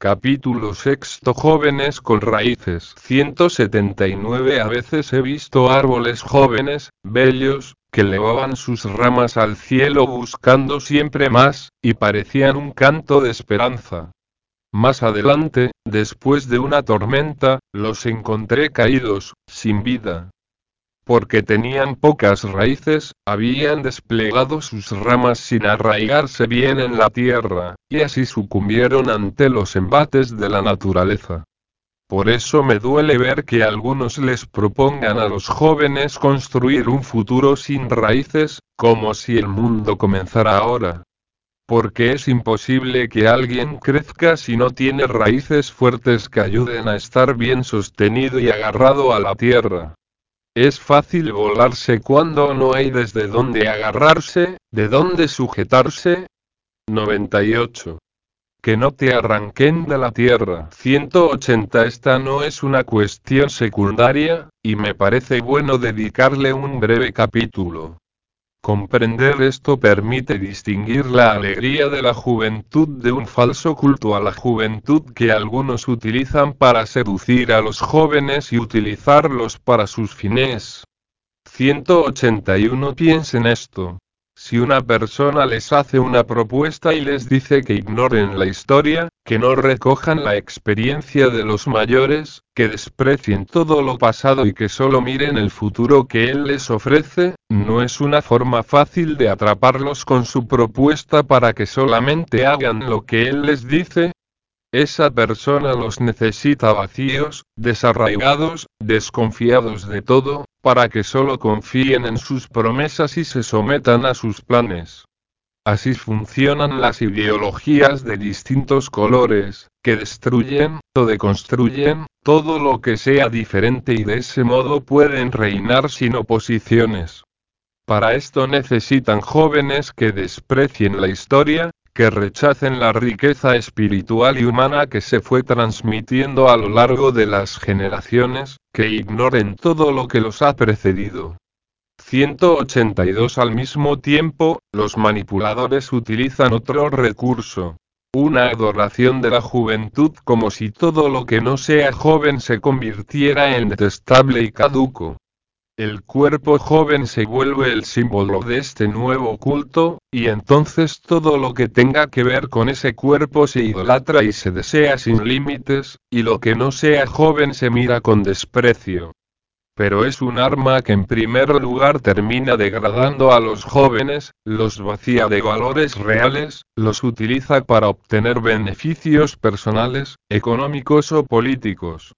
Capítulo sexto. Jóvenes con raíces. 179. A veces he visto árboles jóvenes, bellos, que elevaban sus ramas al cielo buscando siempre más, y parecían un canto de esperanza. Más adelante, después de una tormenta, los encontré caídos, sin vida. Porque tenían pocas raíces, habían desplegado sus ramas sin arraigarse bien en la tierra, y así sucumbieron ante los embates de la naturaleza. Por eso me duele ver que algunos les propongan a los jóvenes construir un futuro sin raíces, como si el mundo comenzara ahora. Porque es imposible que alguien crezca si no tiene raíces fuertes que ayuden a estar bien sostenido y agarrado a la tierra. Es fácil volarse cuando no hay desde dónde agarrarse, de dónde sujetarse. 98. Que no te arranquen de la tierra. 180. Esta no es una cuestión secundaria, y me parece bueno dedicarle un breve capítulo. Comprender esto permite distinguir la alegría de la juventud de un falso culto a la juventud que algunos utilizan para seducir a los jóvenes y utilizarlos para sus fines. 181. Piensen esto. Si una persona les hace una propuesta y les dice que ignoren la historia, que no recojan la experiencia de los mayores, que desprecien todo lo pasado y que solo miren el futuro que él les ofrece, no es una forma fácil de atraparlos con su propuesta para que solamente hagan lo que él les dice. Esa persona los necesita vacíos, desarraigados, desconfiados de todo, para que solo confíen en sus promesas y se sometan a sus planes. Así funcionan las ideologías de distintos colores, que destruyen, o deconstruyen, todo lo que sea diferente y de ese modo pueden reinar sin oposiciones. Para esto necesitan jóvenes que desprecien la historia, que rechacen la riqueza espiritual y humana que se fue transmitiendo a lo largo de las generaciones, que ignoren todo lo que los ha precedido. 182. Al mismo tiempo, los manipuladores utilizan otro recurso. Una adoración de la juventud como si todo lo que no sea joven se convirtiera en detestable y caduco. El cuerpo joven se vuelve el símbolo de este nuevo culto, y entonces todo lo que tenga que ver con ese cuerpo se idolatra y se desea sin límites, y lo que no sea joven se mira con desprecio. Pero es un arma que en primer lugar termina degradando a los jóvenes, los vacía de valores reales, los utiliza para obtener beneficios personales, económicos o políticos.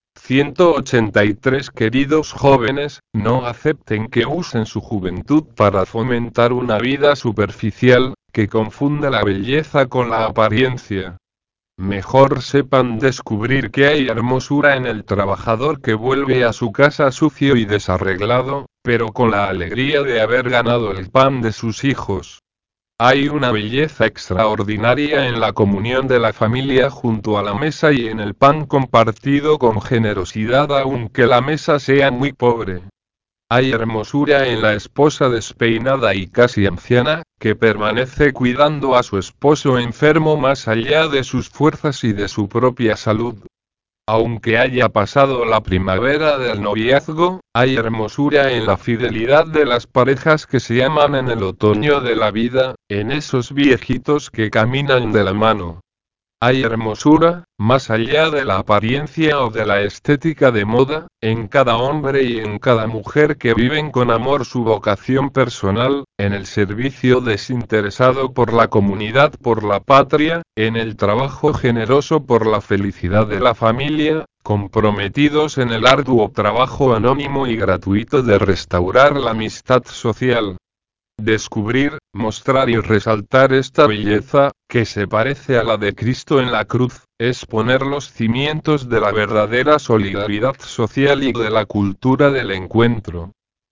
183. Queridos jóvenes, no acepten que usen su juventud para fomentar una vida superficial, que confunde la belleza con la apariencia. Mejor sepan descubrir que hay hermosura en el trabajador que vuelve a su casa sucio y desarreglado, pero con la alegría de haber ganado el pan de sus hijos. Hay una belleza extraordinaria en la comunión de la familia junto a la mesa y en el pan compartido con generosidad aunque la mesa sea muy pobre. Hay hermosura en la esposa despeinada y casi anciana, que permanece cuidando a su esposo enfermo más allá de sus fuerzas y de su propia salud. Aunque haya pasado la primavera del noviazgo, hay hermosura en la fidelidad de las parejas que se aman en el otoño de la vida, en esos viejitos que caminan de la mano. Hay hermosura, más allá de la apariencia o de la estética de moda, en cada hombre y en cada mujer que viven con amor su vocación personal, en el servicio desinteresado por la comunidad, por la patria, en el trabajo generoso por la felicidad de la familia, comprometidos en el arduo trabajo anónimo y gratuito de restaurar la amistad social. Descubrir, mostrar y resaltar esta belleza, que se parece a la de Cristo en la cruz, es poner los cimientos de la verdadera solidaridad social y de la cultura del encuentro.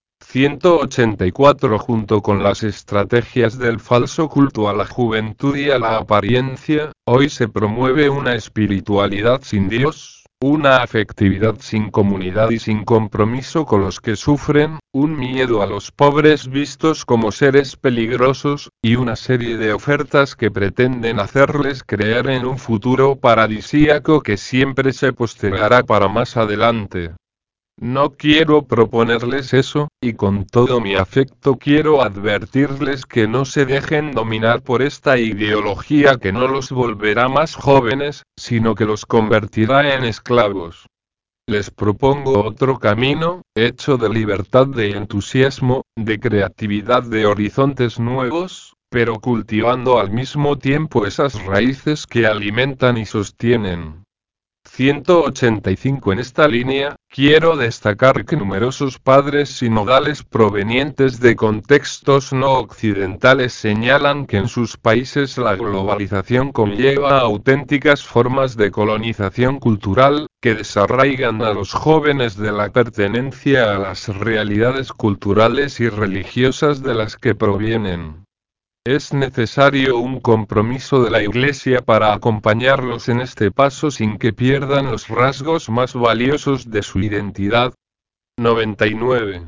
184. Junto con las estrategias del falso culto a la juventud y a la apariencia, hoy se promueve una espiritualidad sin Dios, una afectividad sin comunidad y sin compromiso con los que sufren, un miedo a los pobres vistos como seres peligrosos, y una serie de ofertas que pretenden hacerles creer en un futuro paradisíaco que siempre se postergará para más adelante. No quiero proponerles eso, y con todo mi afecto quiero advertirles que no se dejen dominar por esta ideología que no los volverá más jóvenes, sino que los convertirá en esclavos. Les propongo otro camino, hecho de libertad, de entusiasmo, de creatividad, de horizontes nuevos, pero cultivando al mismo tiempo esas raíces que alimentan y sostienen. 185. En esta línea, quiero destacar que numerosos padres sinodales provenientes de contextos no occidentales señalan que en sus países la globalización conlleva auténticas formas de colonización cultural, que desarraigan a los jóvenes de la pertenencia a las realidades culturales y religiosas de las que provienen. Es necesario un compromiso de la Iglesia para acompañarlos en este paso sin que pierdan los rasgos más valiosos de su identidad. 99.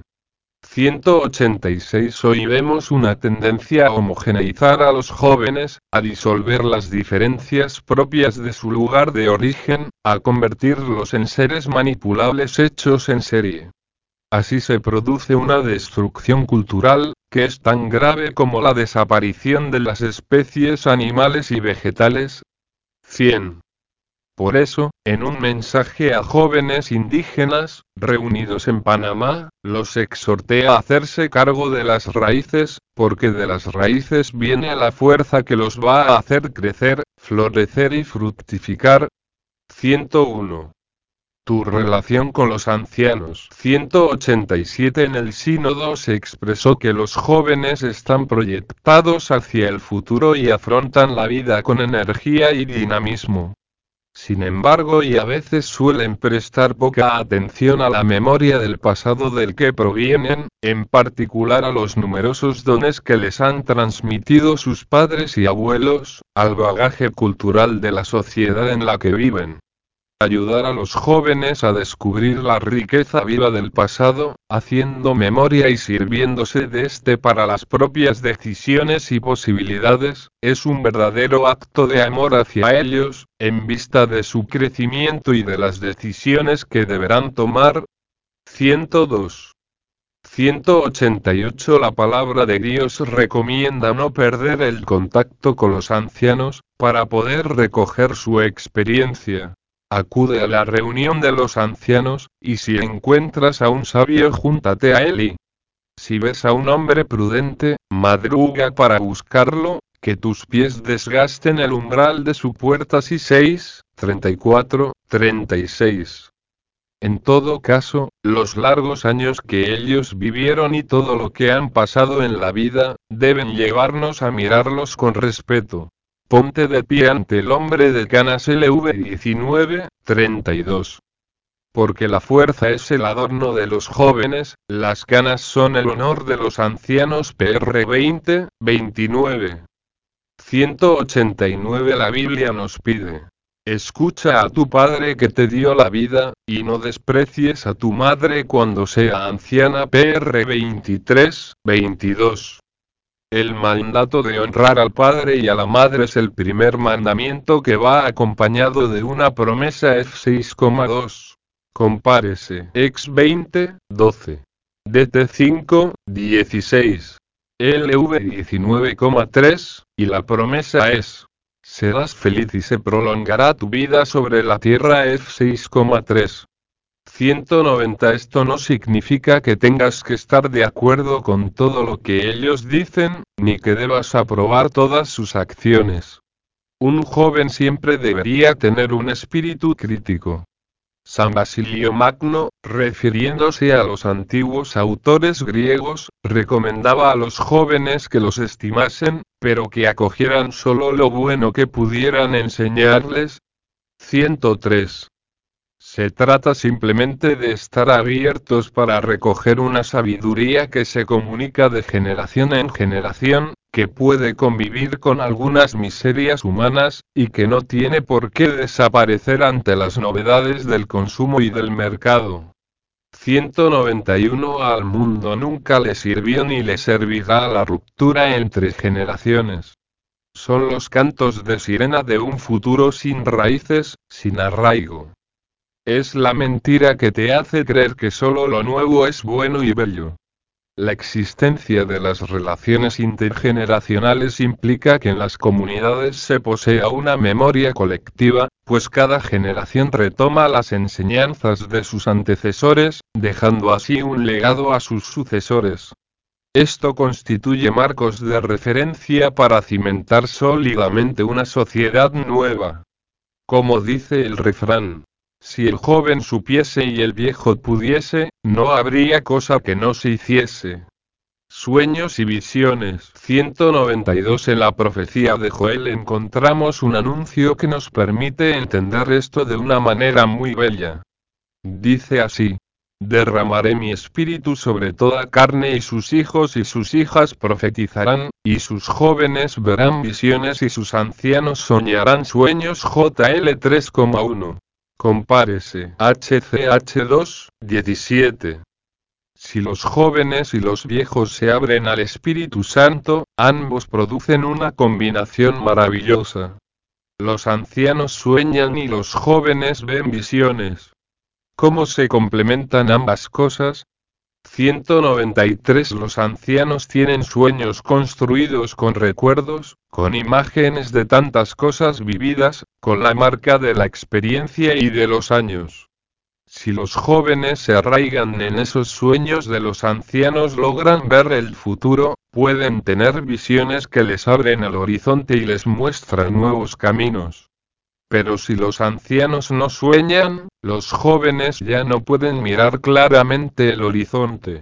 186. Hoy vemos una tendencia a homogeneizar a los jóvenes, a disolver las diferencias propias de su lugar de origen, a convertirlos en seres manipulables hechos en serie. Así se produce una destrucción cultural, que es tan grave como la desaparición de las especies animales y vegetales. 100. Por eso, en un mensaje a jóvenes indígenas, reunidos en Panamá, los exhorté a hacerse cargo de las raíces, porque de las raíces viene la fuerza que los va a hacer crecer, florecer y fructificar. 101. Tu relación con los ancianos. 187. En el sínodo se expresó que los jóvenes están proyectados hacia el futuro y afrontan la vida con energía y dinamismo. Sin embargo, y a veces suelen prestar poca atención a la memoria del pasado del que provienen, en particular a los numerosos dones que les han transmitido sus padres y abuelos, al bagaje cultural de la sociedad en la que viven. Ayudar a los jóvenes a descubrir la riqueza viva del pasado, haciendo memoria y sirviéndose de este para las propias decisiones y posibilidades, es un verdadero acto de amor hacia ellos, en vista de su crecimiento y de las decisiones que deberán tomar. 102. 188. La palabra de Dios recomienda no perder el contacto con los ancianos, para poder recoger su experiencia. Acude a la reunión de los ancianos, y si encuentras a un sabio, júntate a él, y si ves a un hombre prudente, madruga para buscarlo, que tus pies desgasten el umbral de su puerta. 6, 34, 36. En todo caso, los largos años que ellos vivieron y todo lo que han pasado en la vida, deben llevarnos a mirarlos con respeto. Ponte de pie ante el hombre de canas. LV 19, 32. Porque la fuerza es el adorno de los jóvenes, las canas son el honor de los ancianos. PR 20, 29. 189. La Biblia nos pide: escucha a tu padre que te dio la vida, y no desprecies a tu madre cuando sea anciana. PR 23, 22. El mandato de honrar al padre y a la madre es el primer mandamiento, que va acompañado de una promesa. F6,2. Compárese. Ex 20, 12. DT 5, 16. LV 19,3, y la promesa es: serás feliz y se prolongará tu vida sobre la tierra. F6,3. 190. Esto no significa que tengas que estar de acuerdo con todo lo que ellos dicen, ni que debas aprobar todas sus acciones. Un joven siempre debería tener un espíritu crítico. San Basilio Magno, refiriéndose a los antiguos autores griegos, recomendaba a los jóvenes que los estimasen, pero que acogieran solo lo bueno que pudieran enseñarles. 103. Se trata simplemente de estar abiertos para recoger una sabiduría que se comunica de generación en generación, que puede convivir con algunas miserias humanas, y que no tiene por qué desaparecer ante las novedades del consumo y del mercado. 191 Al mundo nunca le sirvió ni le servirá la ruptura entre generaciones. Son los cantos de sirena de un futuro sin raíces, sin arraigo. Es la mentira que te hace creer que solo lo nuevo es bueno y bello. La existencia de las relaciones intergeneracionales implica que en las comunidades se posea una memoria colectiva, pues cada generación retoma las enseñanzas de sus antecesores, dejando así un legado a sus sucesores. Esto constituye marcos de referencia para cimentar sólidamente una sociedad nueva. Como dice el refrán, si el joven supiese y el viejo pudiese, no habría cosa que no se hiciese. Sueños y visiones. 192 En la profecía de Joel encontramos un anuncio que nos permite entender esto de una manera muy bella. Dice así: derramaré mi espíritu sobre toda carne y sus hijos y sus hijas profetizarán, y sus jóvenes verán visiones y sus ancianos soñarán sueños. JL 3,1. Compárese. HCH 2:17. Si los jóvenes y los viejos se abren al Espíritu Santo, ambos producen una combinación maravillosa. Los ancianos sueñan y los jóvenes ven visiones. ¿Cómo se complementan ambas cosas? 193 Los ancianos tienen sueños construidos con recuerdos, con imágenes de tantas cosas vividas, con la marca de la experiencia y de los años. Si los jóvenes se arraigan en esos sueños de los ancianos, logran ver el futuro, pueden tener visiones que les abren el horizonte y les muestran nuevos caminos. Pero si los ancianos no sueñan, los jóvenes ya no pueden mirar claramente el horizonte.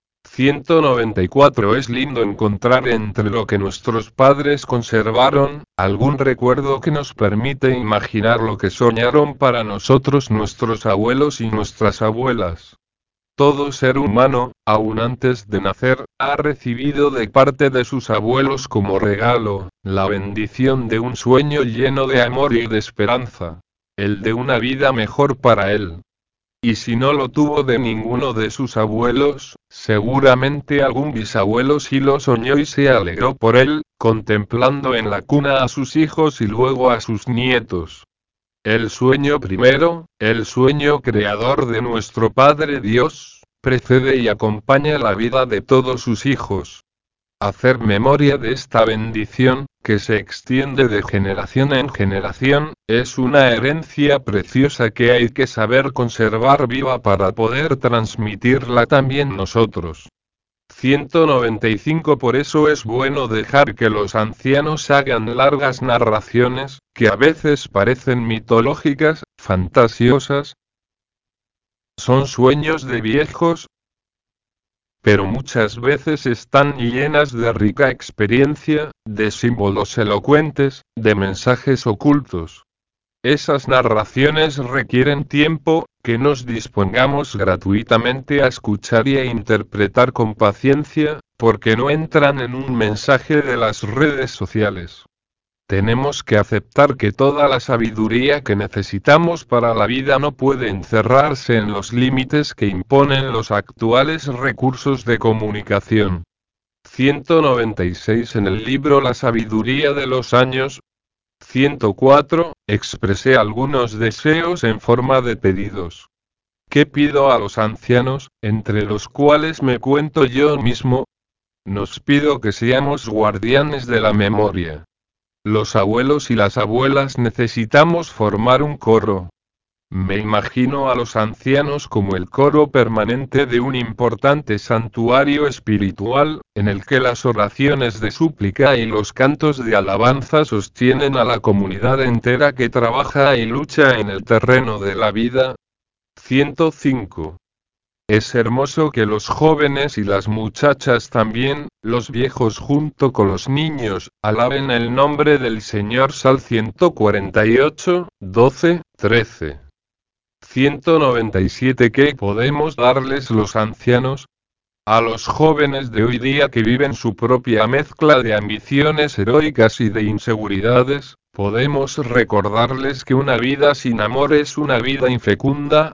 194 Es lindo encontrar entre lo que nuestros padres conservaron, algún recuerdo que nos permite imaginar lo que soñaron para nosotros nuestros abuelos y nuestras abuelas. Todo ser humano, aún antes de nacer, ha recibido de parte de sus abuelos como regalo, la bendición de un sueño lleno de amor y de esperanza. El de una vida mejor para él. Y si no lo tuvo de ninguno de sus abuelos, seguramente algún bisabuelo sí lo soñó y se alegró por él, contemplando en la cuna a sus hijos y luego a sus nietos. El sueño primero, el sueño creador de nuestro Padre Dios, precede y acompaña la vida de todos sus hijos. Hacer memoria de esta bendición, que se extiende de generación en generación, es una herencia preciosa que hay que saber conservar viva para poder transmitirla también nosotros. 195 Por eso es bueno dejar que los ancianos hagan largas narraciones, que a veces parecen mitológicas, fantasiosas. Son sueños de viejos, pero muchas veces están llenas de rica experiencia, de símbolos elocuentes, de mensajes ocultos. Esas narraciones requieren tiempo, que nos dispongamos gratuitamente a escuchar y a interpretar con paciencia, porque no entran en un mensaje de las redes sociales. Tenemos que aceptar que toda la sabiduría que necesitamos para la vida no puede encerrarse en los límites que imponen los actuales recursos de comunicación. 196 En el libro La sabiduría de los años, 104, expresé algunos deseos en forma de pedidos. ¿Qué pido a los ancianos, entre los cuales me cuento yo mismo? Nos pido que seamos guardianes de la memoria. Los abuelos y las abuelas necesitamos formar un coro. Me imagino a los ancianos como el coro permanente de un importante santuario espiritual, en el que las oraciones de súplica y los cantos de alabanza sostienen a la comunidad entera que trabaja y lucha en el terreno de la vida. 105. Es hermoso que los jóvenes y las muchachas también, los viejos junto con los niños, alaben el nombre del Señor. Sal 148, 12, 13. 197 ¿Qué podemos darles los ancianos? A los jóvenes de hoy día que viven su propia mezcla de ambiciones heroicas y de inseguridades, podemos recordarles que una vida sin amor es una vida infecunda.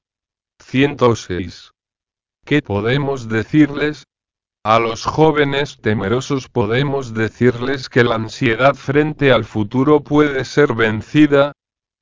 106. ¿Qué podemos decirles? A los jóvenes temerosos podemos decirles que la ansiedad frente al futuro puede ser vencida.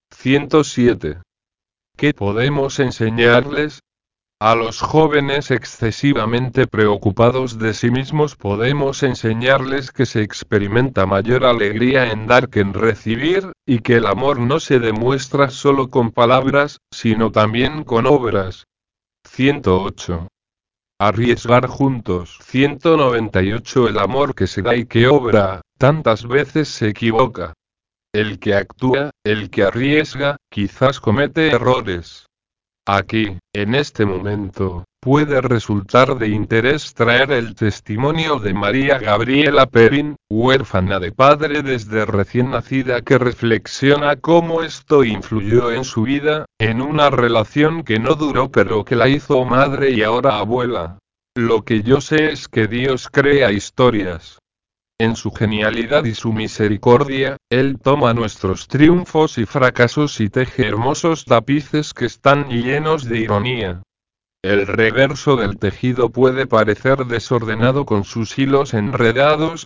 107. ¿Qué podemos enseñarles? A los jóvenes excesivamente preocupados de sí mismos podemos enseñarles que se experimenta mayor alegría en dar que en recibir, y que el amor no se demuestra solo con palabras, sino también con obras. 108. Arriesgar juntos. 198. El amor que se da y que obra, tantas veces se equivoca. El que actúa, el que arriesga, quizás comete errores. Aquí, en este momento, puede resultar de interés traer el testimonio de María Gabriela Perin, huérfana de padre desde recién nacida, que reflexiona cómo esto influyó en su vida, en una relación que no duró pero que la hizo madre y ahora abuela. Lo que yo sé es que Dios crea historias. En su genialidad y su misericordia, Él toma nuestros triunfos y fracasos y teje hermosos tapices que están llenos de ironía. El reverso del tejido puede parecer desordenado con sus hilos enredados.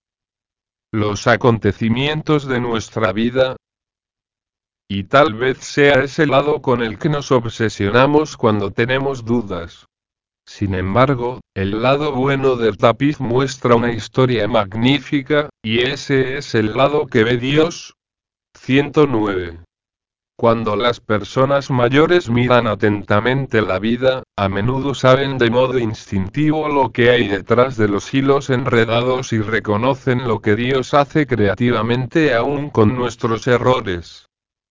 Los acontecimientos de nuestra vida. Y tal vez sea ese lado con el que nos obsesionamos cuando tenemos dudas. Sin embargo, el lado bueno del tapiz muestra una historia magnífica, y ese es el lado que ve Dios. 109. Cuando las personas mayores miran atentamente la vida, a menudo saben de modo instintivo lo que hay detrás de los hilos enredados y reconocen lo que Dios hace creativamente aún con nuestros errores.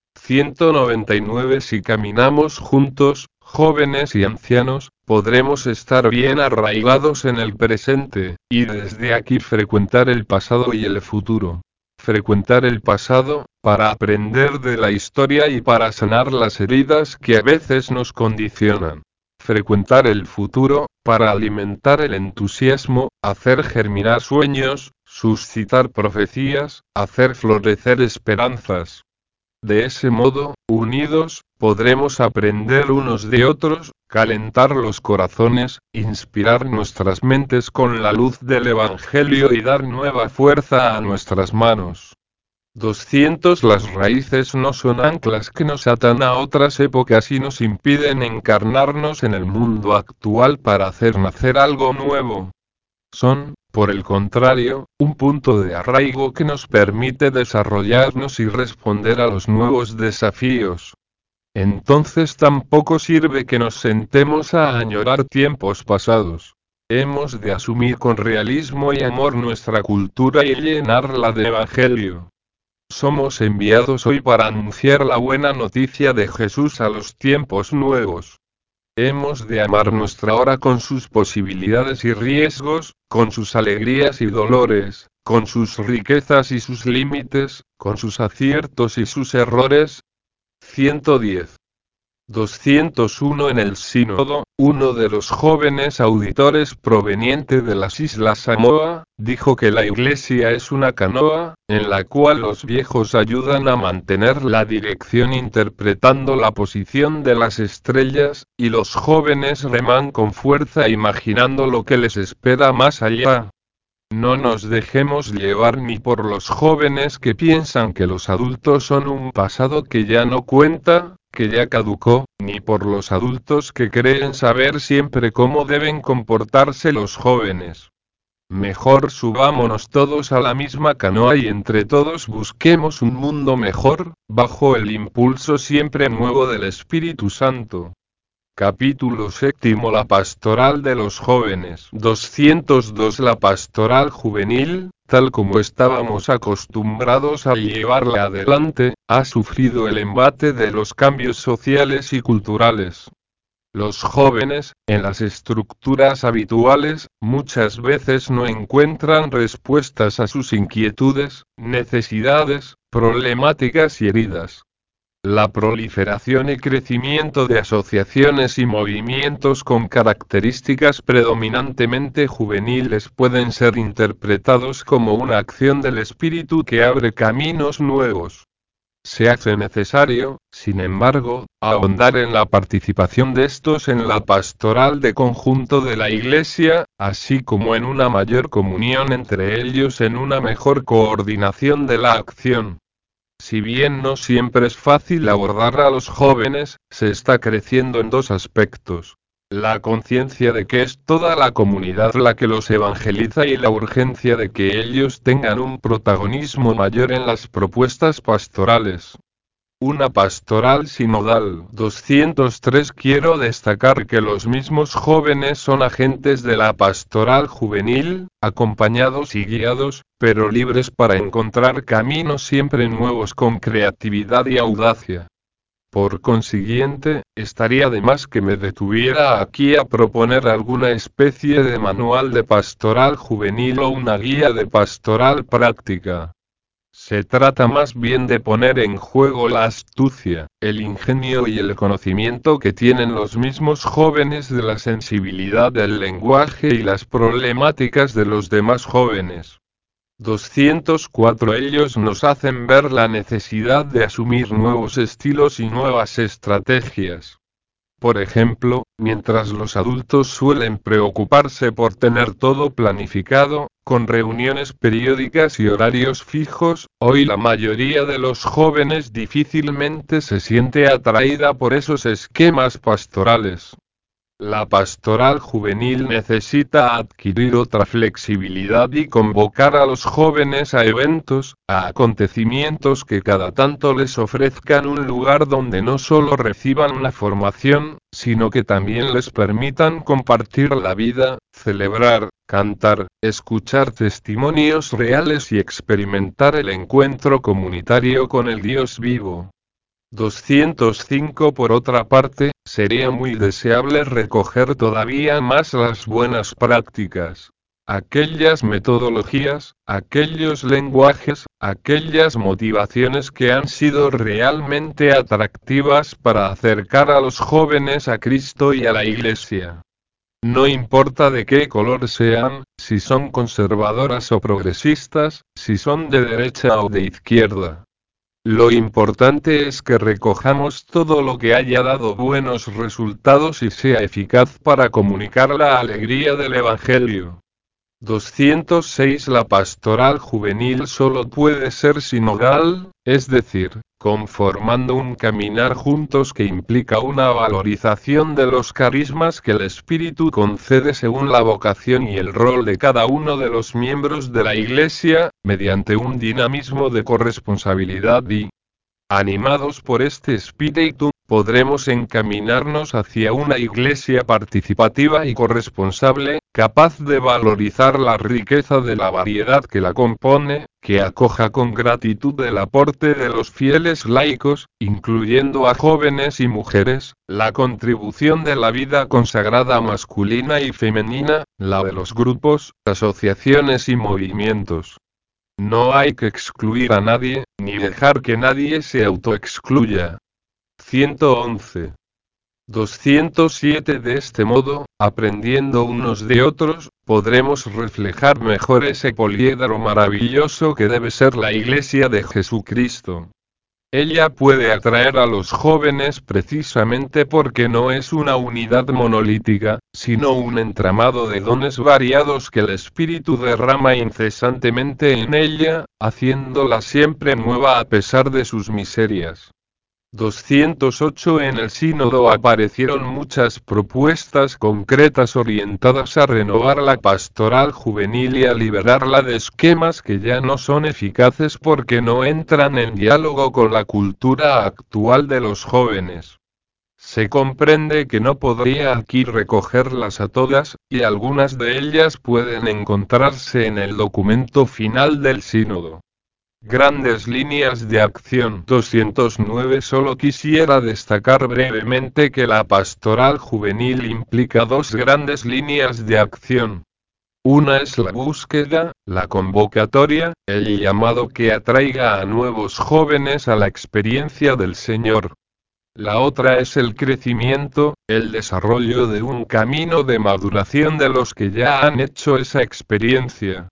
199. Si caminamos juntos, jóvenes y ancianos, podremos estar bien arraigados en el presente, y desde aquí frecuentar el pasado y el futuro. Frecuentar el pasado, para aprender de la historia y para sanar las heridas que a veces nos condicionan. Frecuentar el futuro, para alimentar el entusiasmo, hacer germinar sueños, suscitar profecías, hacer florecer esperanzas. De ese modo, unidos, podremos aprender unos de otros, calentar los corazones, inspirar nuestras mentes con la luz del Evangelio y dar nueva fuerza a nuestras manos. 200. Las raíces no son anclas que nos atan a otras épocas y nos impiden encarnarnos en el mundo actual para hacer nacer algo nuevo. Son, por el contrario, un punto de arraigo que nos permite desarrollarnos y responder a los nuevos desafíos. Entonces tampoco sirve que nos sentemos a añorar tiempos pasados. Hemos de asumir con realismo y amor nuestra cultura y llenarla de evangelio. Somos enviados hoy para anunciar la buena noticia de Jesús a los tiempos nuevos. Hemos de amar nuestra hora con sus posibilidades y riesgos, con sus alegrías y dolores, con sus riquezas y sus límites, con sus aciertos y sus errores. 110. 201. En el sínodo, uno de los jóvenes auditores proveniente de las Islas Samoa, dijo que la iglesia es una canoa, en la cual los viejos ayudan a mantener la dirección interpretando la posición de las estrellas, y los jóvenes reman con fuerza imaginando lo que les espera más allá. No nos dejemos llevar ni por los jóvenes que piensan que los adultos son un pasado que ya no cuenta, que ya caducó, ni por los adultos que creen saber siempre cómo deben comportarse los jóvenes. Mejor subámonos todos a la misma canoa y entre todos busquemos un mundo mejor, bajo el impulso siempre nuevo del Espíritu Santo. Capítulo séptimo. La pastoral de los jóvenes. 202. La pastoral juvenil, tal como estábamos acostumbrados a llevarla adelante, ha sufrido el embate de los cambios sociales y culturales. Los jóvenes, en las estructuras habituales, muchas veces no encuentran respuestas a sus inquietudes, necesidades, problemáticas y heridas. La proliferación y crecimiento de asociaciones y movimientos con características predominantemente juveniles pueden ser interpretados como una acción del espíritu que abre caminos nuevos. Se hace necesario, sin embargo, ahondar en la participación de estos en la pastoral de conjunto de la Iglesia, así como en una mayor comunión entre ellos, en una mejor coordinación de la acción. Si bien no siempre es fácil abordar a los jóvenes, se está creciendo en dos aspectos. La conciencia de que es toda la comunidad la que los evangeliza y la urgencia de que ellos tengan un protagonismo mayor en las propuestas pastorales. Una pastoral sinodal. 203. Quiero destacar que los mismos jóvenes son agentes de la pastoral juvenil, acompañados y guiados, pero libres para encontrar caminos siempre nuevos con creatividad y audacia. Por consiguiente, estaría de más que me detuviera aquí a proponer alguna especie de manual de pastoral juvenil o una guía de pastoral práctica. Se trata más bien de poner en juego la astucia, el ingenio y el conocimiento que tienen los mismos jóvenes de la sensibilidad del lenguaje y las problemáticas de los demás jóvenes. 204. Ellos nos hacen ver la necesidad de asumir nuevos estilos y nuevas estrategias. Por ejemplo, mientras los adultos suelen preocuparse por tener todo planificado, con reuniones periódicas y horarios fijos, hoy la mayoría de los jóvenes difícilmente se siente atraída por esos esquemas pastorales. La pastoral juvenil necesita adquirir otra flexibilidad y convocar a los jóvenes a eventos, a acontecimientos que cada tanto les ofrezcan un lugar donde no solo reciban una formación, sino que también les permitan compartir la vida, celebrar, cantar, escuchar testimonios reales y experimentar el encuentro comunitario con el Dios vivo. 205. Por otra parte, sería muy deseable recoger todavía más las buenas prácticas. Aquellas metodologías, aquellos lenguajes, aquellas motivaciones que han sido realmente atractivas para acercar a los jóvenes a Cristo y a la Iglesia. No importa de qué color sean, si son conservadoras o progresistas, si son de derecha o de izquierda. Lo importante es que recojamos todo lo que haya dado buenos resultados y sea eficaz para comunicar la alegría del Evangelio. 206. La pastoral juvenil solo puede ser sinodal, es decir, conformando un caminar juntos que implica una valorización de los carismas que el Espíritu concede según la vocación y el rol de cada uno de los miembros de la Iglesia, mediante un dinamismo de corresponsabilidad y, animados por este espíritu, podremos encaminarnos hacia una iglesia participativa y corresponsable, capaz de valorizar la riqueza de la variedad que la compone, que acoja con gratitud el aporte de los fieles laicos, incluyendo a jóvenes y mujeres, la contribución de la vida consagrada masculina y femenina, la de los grupos, asociaciones y movimientos. No hay que excluir a nadie, ni dejar que nadie se autoexcluya. 111. 207. De este modo, aprendiendo unos de otros, podremos reflejar mejor ese poliedro maravilloso que debe ser la Iglesia de Jesucristo. Ella puede atraer a los jóvenes precisamente porque no es una unidad monolítica, sino un entramado de dones variados que el Espíritu derrama incesantemente en ella, haciéndola siempre nueva a pesar de sus miserias. 208. En el sínodo aparecieron muchas propuestas concretas orientadas a renovar la pastoral juvenil y a liberarla de esquemas que ya no son eficaces porque no entran en diálogo con la cultura actual de los jóvenes. Se comprende que no podría aquí recogerlas a todas, y algunas de ellas pueden encontrarse en el documento final del sínodo. Grandes líneas de acción. 209. Solo quisiera destacar brevemente que la pastoral juvenil implica dos grandes líneas de acción. Una es la búsqueda, la convocatoria, el llamado que atraiga a nuevos jóvenes a la experiencia del Señor. La otra es el crecimiento, el desarrollo de un camino de maduración de los que ya han hecho esa experiencia.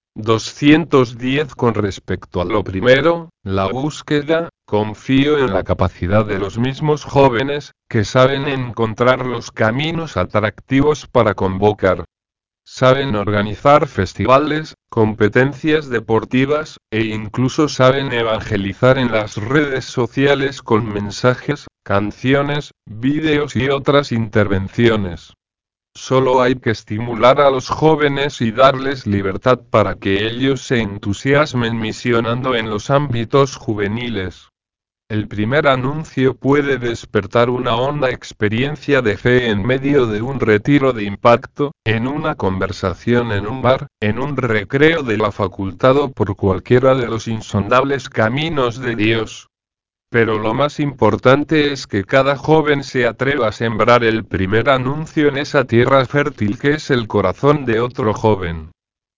210. Con respecto a lo primero, la búsqueda, confío en la capacidad de los mismos jóvenes, que saben encontrar los caminos atractivos para convocar. Saben organizar festivales, competencias deportivas, e incluso saben evangelizar en las redes sociales con mensajes, canciones, vídeos y otras intervenciones. Solo hay que estimular a los jóvenes y darles libertad para que ellos se entusiasmen misionando en los ámbitos juveniles. El primer anuncio puede despertar una honda experiencia de fe en medio de un retiro de impacto, en una conversación en un bar, en un recreo de la facultad o por cualquiera de los insondables caminos de Dios. Pero lo más importante es que cada joven se atreva a sembrar el primer anuncio en esa tierra fértil que es el corazón de otro joven.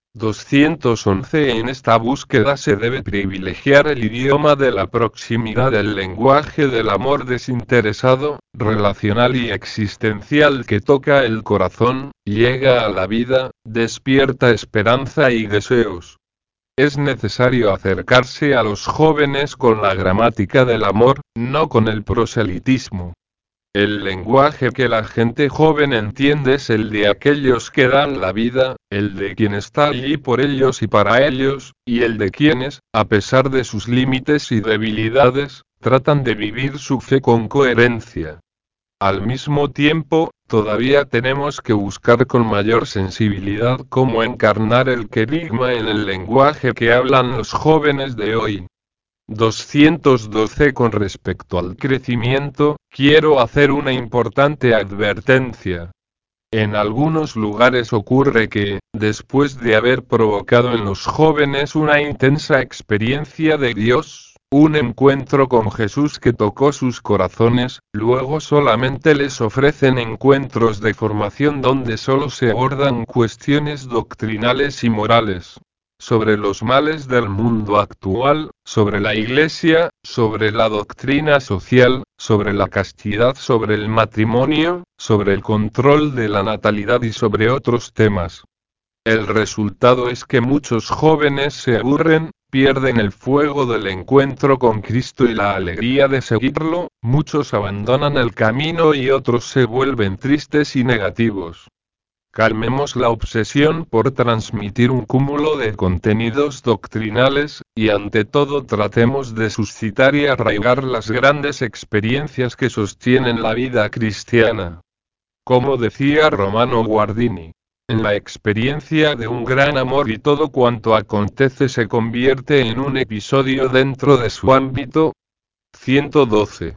211. En esta búsqueda se debe privilegiar el idioma de la proximidad, el lenguaje del amor desinteresado, relacional y existencial que toca el corazón, llega a la vida, despierta esperanza y deseos. Es necesario acercarse a los jóvenes con la gramática del amor, no con el proselitismo. El lenguaje que la gente joven entiende es el de aquellos que dan la vida, el de quien está allí por ellos y para ellos, y el de quienes, a pesar de sus límites y debilidades, tratan de vivir su fe con coherencia. Al mismo tiempo, todavía tenemos que buscar con mayor sensibilidad cómo encarnar el querigma en el lenguaje que hablan los jóvenes de hoy. 212. Con respecto al crecimiento, quiero hacer una importante advertencia. En algunos lugares ocurre que, después de haber provocado en los jóvenes una intensa experiencia de Dios, un encuentro con Jesús que tocó sus corazones, luego solamente les ofrecen encuentros de formación donde solo se abordan cuestiones doctrinales y morales sobre los males del mundo actual, sobre la Iglesia, sobre la doctrina social, sobre la castidad, sobre el matrimonio, sobre el control de la natalidad y sobre otros temas. El resultado es que muchos jóvenes se aburren, pierden el fuego del encuentro con Cristo y la alegría de seguirlo, muchos abandonan el camino y otros se vuelven tristes y negativos. Calmemos la obsesión por transmitir un cúmulo de contenidos doctrinales, y ante todo tratemos de suscitar y arraigar las grandes experiencias que sostienen la vida cristiana. Como decía Romano Guardini, en la experiencia de un gran amor y todo cuanto acontece se convierte en un episodio dentro de su ámbito. 112.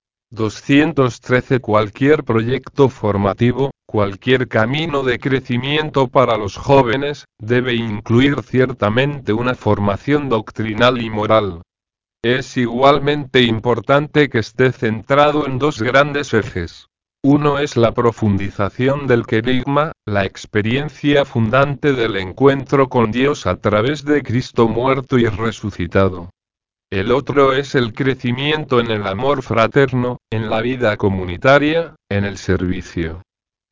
213. Cualquier proyecto formativo, cualquier camino de crecimiento para los jóvenes, debe incluir ciertamente una formación doctrinal y moral. Es igualmente importante que esté centrado en dos grandes ejes. Uno es la profundización del querigma, la experiencia fundante del encuentro con Dios a través de Cristo muerto y resucitado. El otro es el crecimiento en el amor fraterno, en la vida comunitaria, en el servicio.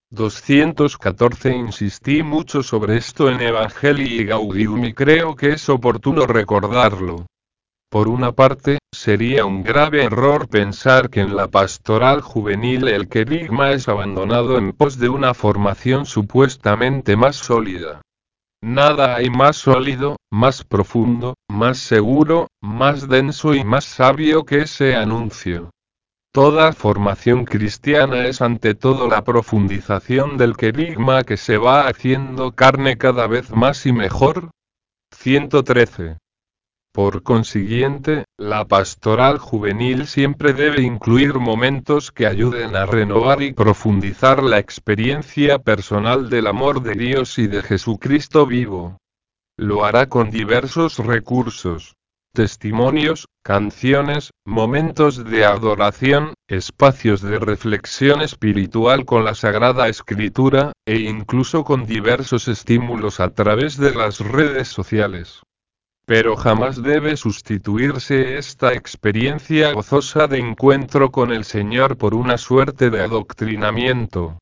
214. Insistí mucho sobre esto en Evangelii Gaudium y creo que es oportuno recordarlo. Por una parte, sería un grave error pensar que en la pastoral juvenil el querigma es abandonado en pos de una formación supuestamente más sólida. Nada hay más sólido, más profundo, más seguro, más denso y más sabio que ese anuncio. Toda formación cristiana es ante todo la profundización del querigma que se va haciendo carne cada vez más y mejor. 113. Por consiguiente, la pastoral juvenil siempre debe incluir momentos que ayuden a renovar y profundizar la experiencia personal del amor de Dios y de Jesucristo vivo. Lo hará con diversos recursos. Testimonios, canciones, momentos de adoración, espacios de reflexión espiritual con la Sagrada Escritura, e incluso con diversos estímulos a través de las redes sociales. Pero jamás debe sustituirse esta experiencia gozosa de encuentro con el Señor por una suerte de adoctrinamiento.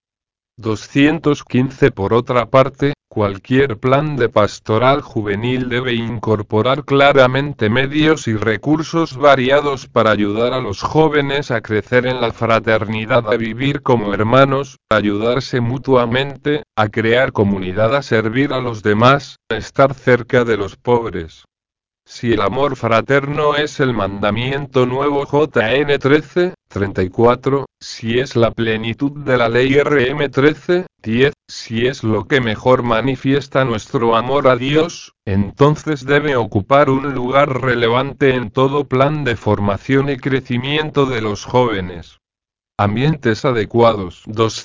215. Por otra parte, cualquier plan de pastoral juvenil debe incorporar claramente medios y recursos variados para ayudar a los jóvenes a crecer en la fraternidad, a vivir como hermanos, a ayudarse mutuamente, a crear comunidad, a servir a los demás, a estar cerca de los pobres. Si el amor fraterno es el mandamiento nuevo JN 13:34, si es la plenitud de la ley RM 13:10, si es lo que mejor manifiesta nuestro amor a Dios, entonces debe ocupar un lugar relevante en todo plan de formación y crecimiento de los jóvenes. Ambientes adecuados.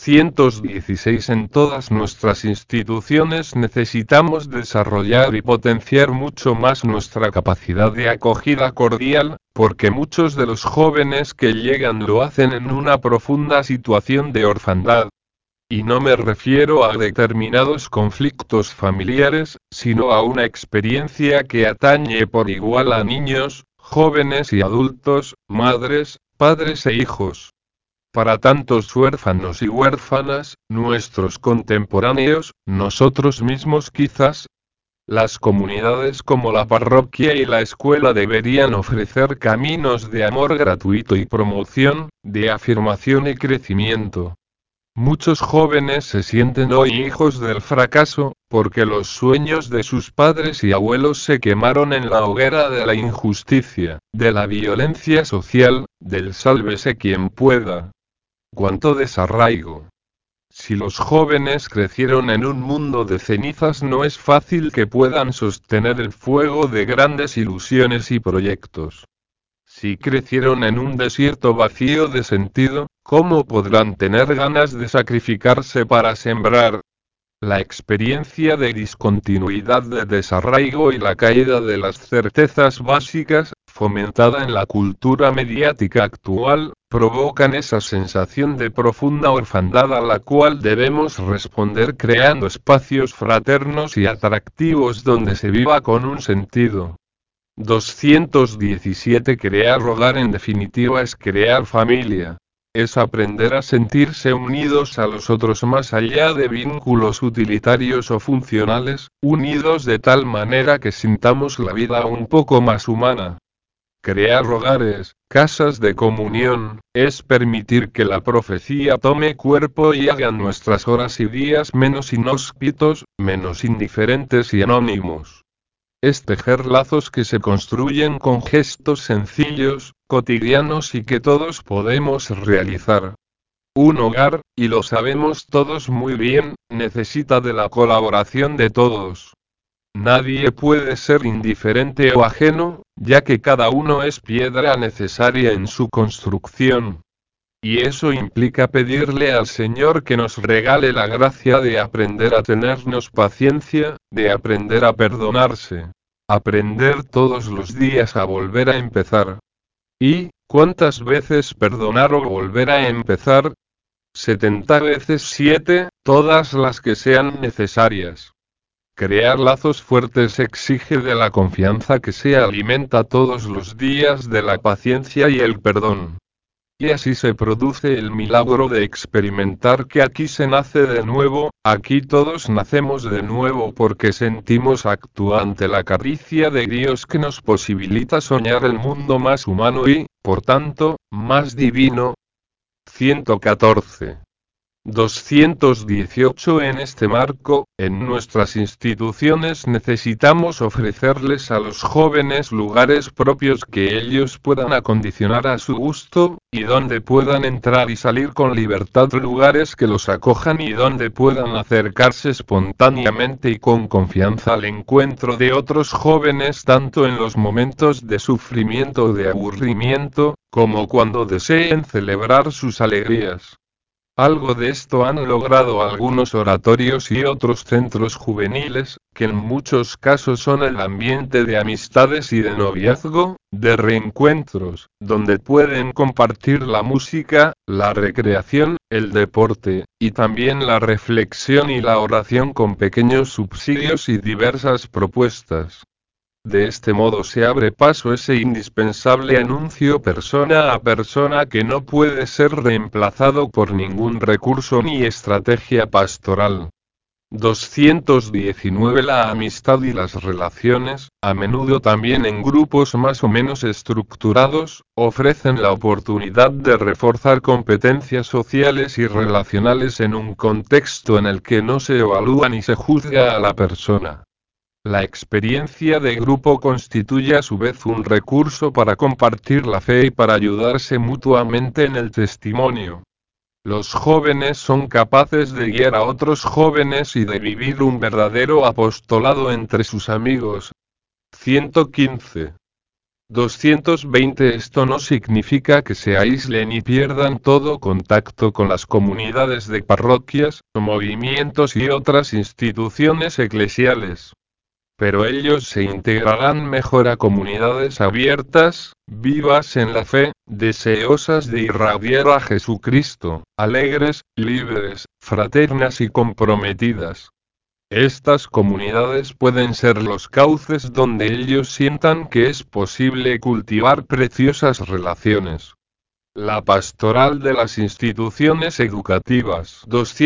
216. En todas nuestras instituciones necesitamos desarrollar y potenciar mucho más nuestra capacidad de acogida cordial, porque muchos de los jóvenes que llegan lo hacen en una profunda situación de orfandad. Y no me refiero a determinados conflictos familiares, sino a una experiencia que atañe por igual a niños, jóvenes y adultos, madres, padres e hijos. Para tantos huérfanos y huérfanas, nuestros contemporáneos, nosotros mismos quizás, las comunidades como la parroquia y la escuela deberían ofrecer caminos de amor gratuito y promoción, de afirmación y crecimiento. Muchos jóvenes se sienten hoy hijos del fracaso, porque los sueños de sus padres y abuelos se quemaron en la hoguera de la injusticia, de la violencia social, del sálvese quien pueda. ¡Cuánto desarraigo! Si los jóvenes crecieron en un mundo de cenizas, no es fácil que puedan sostener el fuego de grandes ilusiones y proyectos. Si crecieron en un desierto vacío de sentido, ¿cómo podrán tener ganas de sacrificarse para sembrar? La experiencia de discontinuidad, de desarraigo y la caída de las certezas básicas, fomentada en la cultura mediática actual, provocan esa sensación de profunda orfandad a la cual debemos responder creando espacios fraternos y atractivos donde se viva con un sentido. 217. Crear hogar en definitiva es crear familia. Es aprender a sentirse unidos a los otros más allá de vínculos utilitarios o funcionales, unidos de tal manera que sintamos la vida un poco más humana. Crear hogares, casas de comunión, es permitir que la profecía tome cuerpo y haga nuestras horas y días menos inhóspitos, menos indiferentes y anónimos. Es tejer lazos que se construyen con gestos sencillos, cotidianos y que todos podemos realizar. Un hogar, y lo sabemos todos muy bien, necesita de la colaboración de todos. Nadie puede ser indiferente o ajeno, ya que cada uno es piedra necesaria en su construcción. Y eso implica pedirle al Señor que nos regale la gracia de aprender a tenernos paciencia, de aprender a perdonarse. Aprender todos los días a volver a empezar. ¿Y cuántas veces perdonar o volver a empezar? 70 veces 7, todas las que sean necesarias. Crear lazos fuertes exige de la confianza que se alimenta todos los días de la paciencia y el perdón. Y así se produce el milagro de experimentar que aquí se nace de nuevo, aquí todos nacemos de nuevo porque sentimos actuante la caricia de Dios que nos posibilita soñar el mundo más humano y, por tanto, más divino. 114. 218. En este marco, en nuestras instituciones necesitamos ofrecerles a los jóvenes lugares propios que ellos puedan acondicionar a su gusto, y donde puedan entrar y salir con libertad, lugares que los acojan y donde puedan acercarse espontáneamente y con confianza al encuentro de otros jóvenes tanto en los momentos de sufrimiento o de aburrimiento, como cuando deseen celebrar sus alegrías. Algo de esto han logrado algunos oratorios y otros centros juveniles, que en muchos casos son el ambiente de amistades y de noviazgo, de reencuentros, donde pueden compartir la música, la recreación, el deporte, y también la reflexión y la oración con pequeños subsidios y diversas propuestas. De este modo se abre paso ese indispensable anuncio persona a persona que no puede ser reemplazado por ningún recurso ni estrategia pastoral. 219 La amistad y las relaciones, a menudo también en grupos más o menos estructurados, ofrecen la oportunidad de reforzar competencias sociales y relacionales en un contexto en el que no se evalúa ni se juzga a la persona. La experiencia de grupo constituye a su vez un recurso para compartir la fe y para ayudarse mutuamente en el testimonio. Los jóvenes son capaces de guiar a otros jóvenes y de vivir un verdadero apostolado entre sus amigos. 115. 220 Esto no significa que se aíslen y pierdan todo contacto con las comunidades de parroquias, movimientos y otras instituciones eclesiales. Pero ellos se integrarán mejor a comunidades abiertas, vivas en la fe, deseosas de irradiar a Jesucristo, alegres, libres, fraternas y comprometidas. Estas comunidades pueden ser los cauces donde ellos sientan que es posible cultivar preciosas relaciones. La pastoral de las instituciones educativas.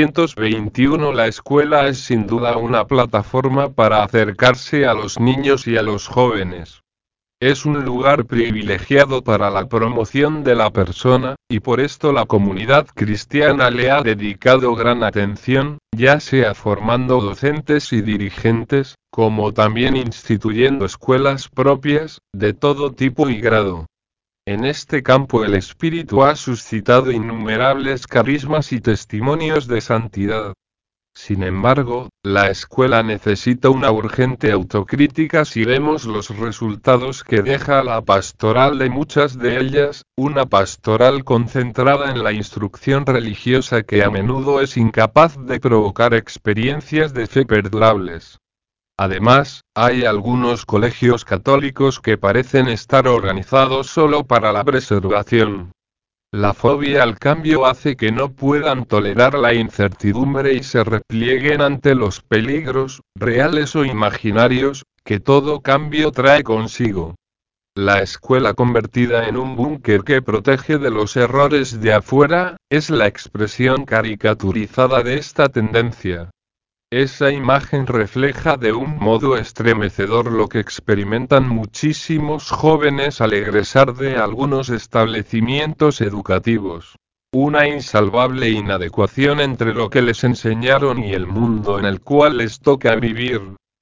221 La escuela es sin duda una plataforma para acercarse a los niños y a los jóvenes. Es un lugar privilegiado para la promoción de la persona, y por esto la comunidad cristiana le ha dedicado gran atención, ya sea formando docentes y dirigentes, como también instituyendo escuelas propias, de todo tipo y grado. En este campo el Espíritu ha suscitado innumerables carismas y testimonios de santidad. Sin embargo, la escuela necesita una urgente autocrítica si vemos los resultados que deja la pastoral de muchas de ellas, una pastoral concentrada en la instrucción religiosa que a menudo es incapaz de provocar experiencias de fe perdurables. Además, hay algunos colegios católicos que parecen estar organizados solo para la preservación. La fobia al cambio hace que no puedan tolerar la incertidumbre y se replieguen ante los peligros, reales o imaginarios, que todo cambio trae consigo. La escuela convertida en un búnker que protege de los errores de afuera, es la expresión caricaturizada de esta tendencia. Esa imagen refleja de un modo estremecedor lo que experimentan muchísimos jóvenes al egresar de algunos establecimientos educativos. Una insalvable inadecuación entre lo que les enseñaron y el mundo en el cual les toca vivir.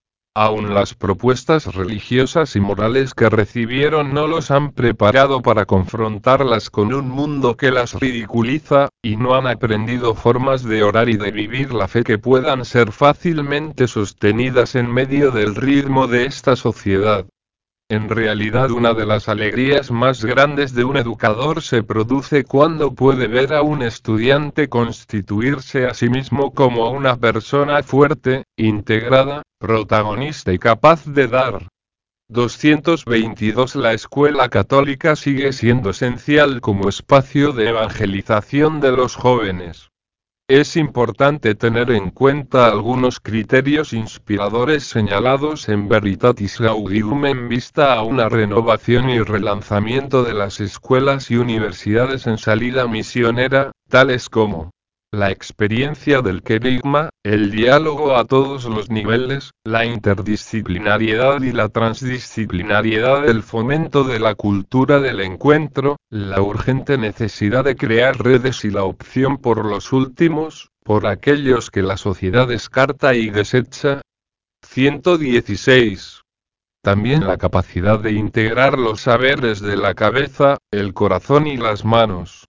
Aún las propuestas religiosas y morales que recibieron no los han preparado para confrontarlas con un mundo que las ridiculiza, y no han aprendido formas de orar y de vivir la fe que puedan ser fácilmente sostenidas en medio del ritmo de esta sociedad. En realidad, una de las alegrías más grandes de un educador se produce cuando puede ver a un estudiante constituirse a sí mismo como una persona fuerte, integrada, protagonista y capaz de dar. 222 La escuela católica sigue siendo esencial como espacio de evangelización de los jóvenes. Es importante tener en cuenta algunos criterios inspiradores señalados en Veritatis Gaudium en vista a una renovación y relanzamiento de las escuelas y universidades en salida misionera, tales como la experiencia del querigma, el diálogo a todos los niveles, la interdisciplinariedad y la transdisciplinariedad, el fomento de la cultura del encuentro, la urgente necesidad de crear redes y la opción por los últimos, por aquellos que la sociedad descarta y desecha. 116. También la capacidad de integrar los saberes de la cabeza, el corazón y las manos.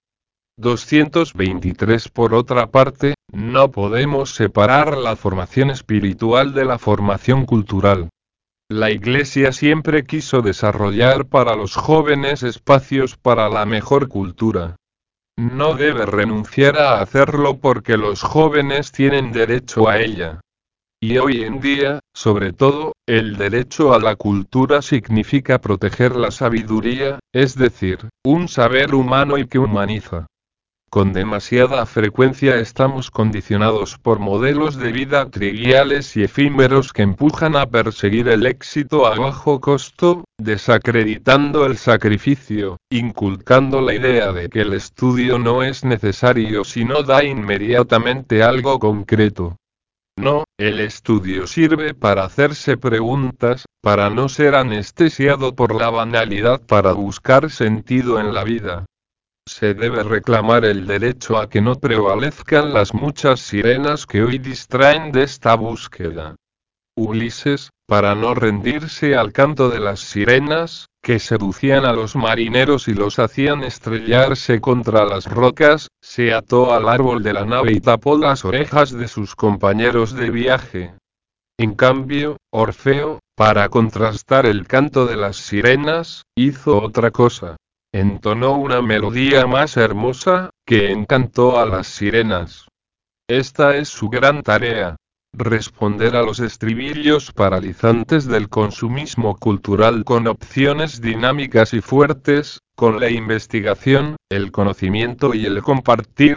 223 Por otra parte, no podemos separar la formación espiritual de la formación cultural. La Iglesia siempre quiso desarrollar para los jóvenes espacios para la mejor cultura. No debe renunciar a hacerlo porque los jóvenes tienen derecho a ella. Y hoy en día, sobre todo, el derecho a la cultura significa proteger la sabiduría, es decir, un saber humano y que humaniza. Con demasiada frecuencia estamos condicionados por modelos de vida triviales y efímeros que empujan a perseguir el éxito a bajo costo, desacreditando el sacrificio, inculcando la idea de que el estudio no es necesario si no da inmediatamente algo concreto. No, el estudio sirve para hacerse preguntas, para no ser anestesiado por la banalidad, para buscar sentido en la vida. Se debe reclamar el derecho a que no prevalezcan las muchas sirenas que hoy distraen de esta búsqueda. Ulises, para no rendirse al canto de las sirenas, que seducían a los marineros y los hacían estrellarse contra las rocas, se ató al árbol de la nave y tapó las orejas de sus compañeros de viaje. En cambio, Orfeo, para contrastar el canto de las sirenas, hizo otra cosa. Entonó una melodía más hermosa, que encantó a las sirenas. Esta es su gran tarea. Responder a los estribillos paralizantes del consumismo cultural con opciones dinámicas y fuertes, con la investigación, el conocimiento y el compartir.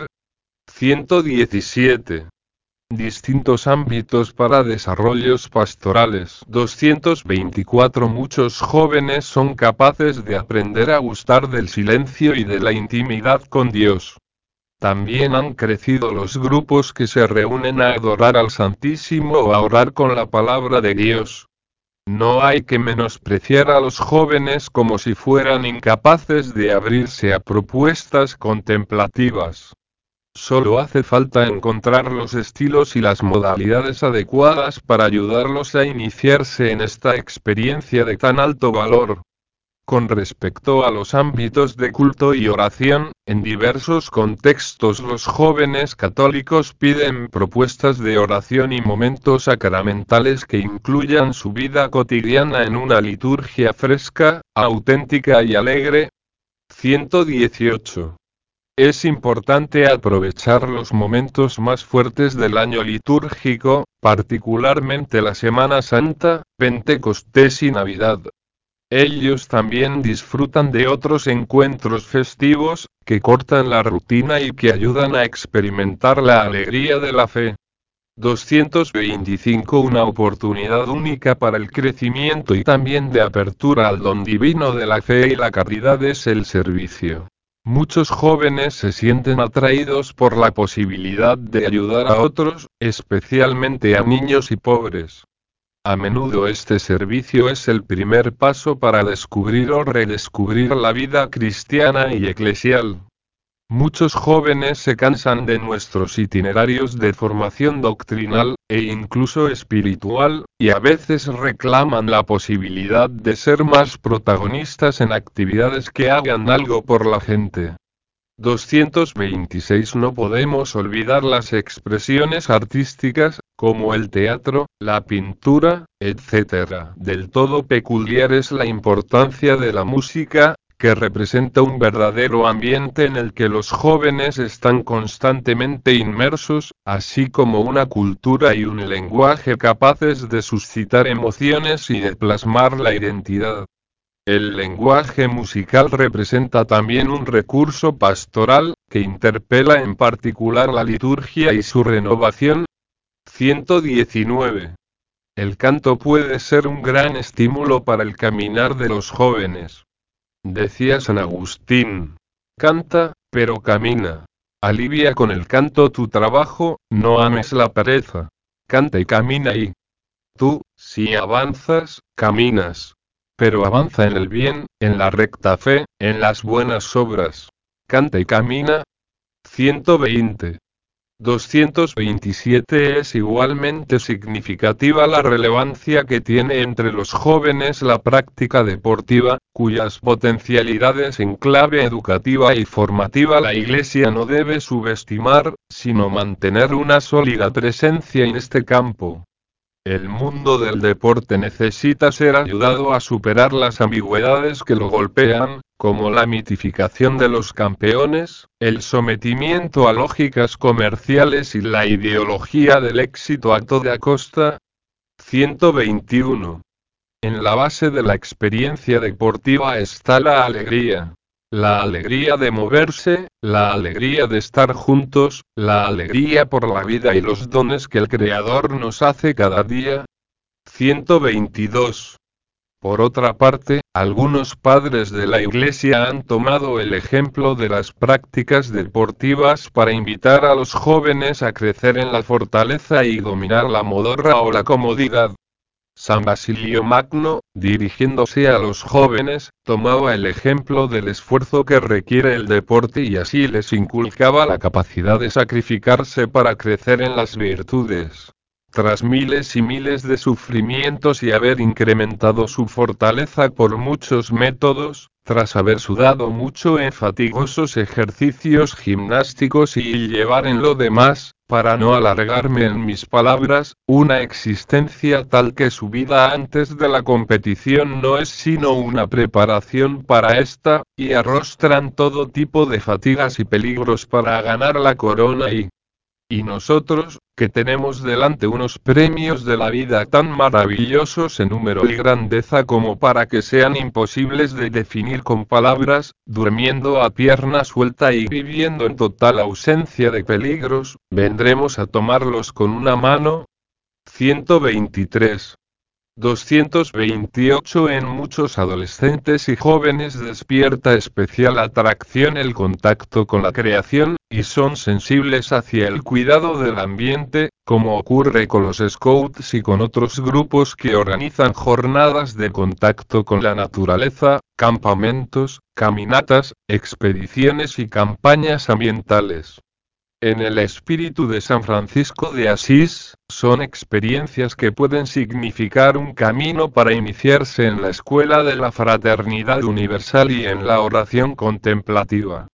117. Distintos ámbitos para desarrollos pastorales. 224. Muchos jóvenes son capaces de aprender a gustar del silencio y de la intimidad con Dios. También han crecido los grupos que se reúnen a adorar al Santísimo o a orar con la palabra de Dios. No hay que menospreciar a los jóvenes como si fueran incapaces de abrirse a propuestas contemplativas. Solo hace falta encontrar los estilos y las modalidades adecuadas para ayudarlos a iniciarse en esta experiencia de tan alto valor. Con respecto a los ámbitos de culto y oración, en diversos contextos los jóvenes católicos piden propuestas de oración y momentos sacramentales que incluyan su vida cotidiana en una liturgia fresca, auténtica y alegre. 118. Es importante aprovechar los momentos más fuertes del año litúrgico, particularmente la Semana Santa, Pentecostés y Navidad. Ellos también disfrutan de otros encuentros festivos, que cortan la rutina y que ayudan a experimentar la alegría de la fe. 225. Una oportunidad única para el crecimiento y también de apertura al don divino de la fe y la caridad es el servicio. Muchos jóvenes se sienten atraídos por la posibilidad de ayudar a otros, especialmente a niños y pobres. A menudo este servicio es el primer paso para descubrir o redescubrir la vida cristiana y eclesial. Muchos jóvenes se cansan de nuestros itinerarios de formación doctrinal, e incluso espiritual, y a veces reclaman la posibilidad de ser más protagonistas en actividades que hagan algo por la gente. 226. No podemos olvidar las expresiones artísticas, como el teatro, la pintura, etc. Del todo peculiar es la importancia de la música, que representa un verdadero ambiente en el que los jóvenes están constantemente inmersos, así como una cultura y un lenguaje capaces de suscitar emociones y de plasmar la identidad. El lenguaje musical representa también un recurso pastoral, que interpela en particular la liturgia y su renovación. 119. El canto puede ser un gran estímulo para el caminar de los jóvenes. Decía San Agustín: canta, pero camina. Alivia con el canto tu trabajo, no ames la pereza. Canta y camina y tú, si avanzas, caminas. Pero avanza en el bien, en la recta fe, en las buenas obras. Canta y camina. 120. 227. Es igualmente significativa la relevancia que tiene entre los jóvenes la práctica deportiva, cuyas potencialidades en clave educativa y formativa la Iglesia no debe subestimar, sino mantener una sólida presencia en este campo. El mundo del deporte necesita ser ayudado a superar las ambigüedades que lo golpean, como la mitificación de los campeones, el sometimiento a lógicas comerciales y la ideología del éxito a toda costa. 121. En la base de la experiencia deportiva está la alegría. La alegría de moverse, la alegría de estar juntos, la alegría por la vida y los dones que el Creador nos hace cada día. 122. Por otra parte, algunos padres de la Iglesia han tomado el ejemplo de las prácticas deportivas para invitar a los jóvenes a crecer en la fortaleza y dominar la modorra o la comodidad. San Basilio Magno, dirigiéndose a los jóvenes, tomaba el ejemplo del esfuerzo que requiere el deporte y así les inculcaba la capacidad de sacrificarse para crecer en las virtudes. Tras miles y miles de sufrimientos y haber incrementado su fortaleza por muchos métodos, tras haber sudado mucho en fatigosos ejercicios gimnásticos y llevar en lo demás, para no alargarme en mis palabras, una existencia tal que su vida antes de la competición no es sino una preparación para esta, y arrostran todo tipo de fatigas y peligros para ganar la corona y nosotros, que tenemos delante unos premios de la vida tan maravillosos en número y grandeza como para que sean imposibles de definir con palabras, durmiendo a pierna suelta y viviendo en total ausencia de peligros, vendremos a tomarlos con una mano. 123. 228. En muchos adolescentes y jóvenes despierta especial atracción el contacto con la creación, y son sensibles hacia el cuidado del ambiente, como ocurre con los scouts y con otros grupos que organizan jornadas de contacto con la naturaleza, campamentos, caminatas, expediciones y campañas ambientales. En el espíritu de San Francisco de Asís, son experiencias que pueden significar un camino para iniciarse en la escuela de la fraternidad universal y en la oración contemplativa.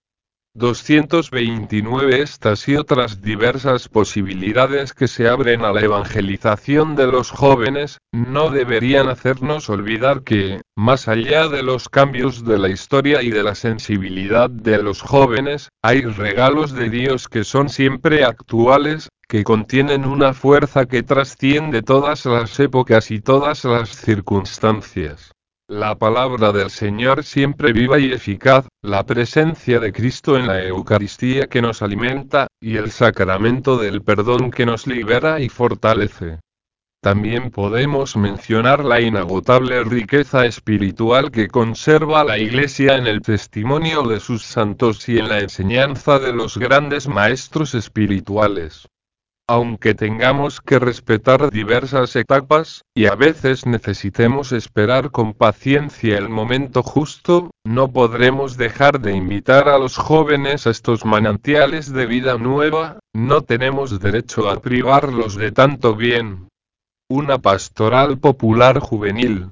229. Estas y otras diversas posibilidades que se abren a la evangelización de los jóvenes, no deberían hacernos olvidar que, más allá de los cambios de la historia y de la sensibilidad de los jóvenes, hay regalos de Dios que son siempre actuales, que contienen una fuerza que trasciende todas las épocas y todas las circunstancias. La palabra del Señor siempre viva y eficaz, la presencia de Cristo en la Eucaristía que nos alimenta, y el sacramento del perdón que nos libera y fortalece. También podemos mencionar la inagotable riqueza espiritual que conserva la Iglesia en el testimonio de sus santos y en la enseñanza de los grandes maestros espirituales. Aunque tengamos que respetar diversas etapas, y a veces necesitemos esperar con paciencia el momento justo, no podremos dejar de invitar a los jóvenes a estos manantiales de vida nueva, no tenemos derecho a privarlos de tanto bien. Una pastoral popular juvenil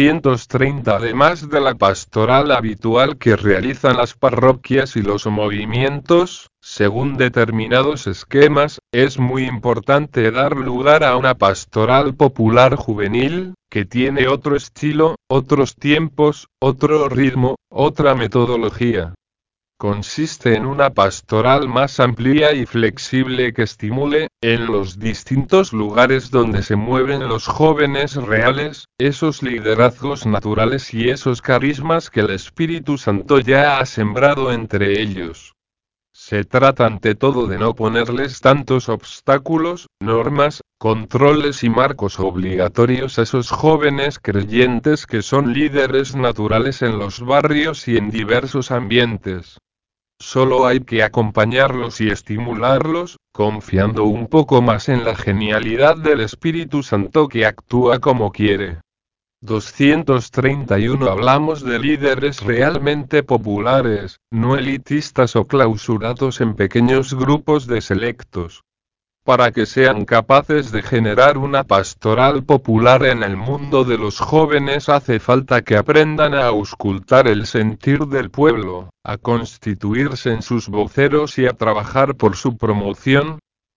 230. Además de la pastoral habitual que realizan las parroquias y los movimientos, según determinados esquemas, es muy importante dar lugar a una pastoral popular juvenil, que tiene otro estilo, otros tiempos, otro ritmo, otra metodología. Consiste en una pastoral más amplia y flexible que estimule, en los distintos lugares donde se mueven los jóvenes reales, esos liderazgos naturales y esos carismas que el Espíritu Santo ya ha sembrado entre ellos. Se trata ante todo de no ponerles tantos obstáculos, normas, controles y marcos obligatorios a esos jóvenes creyentes que son líderes naturales en los barrios y en diversos ambientes. Solo hay que acompañarlos y estimularlos, confiando un poco más en la genialidad del Espíritu Santo que actúa como quiere. 231. Hablamos de líderes realmente populares, no elitistas o clausurados en pequeños grupos de selectos. Para que sean capaces de generar una pastoral popular en el mundo de los jóvenes hace falta que aprendan a auscultar el sentir del pueblo, a constituirse en sus voceros y a trabajar por su promoción.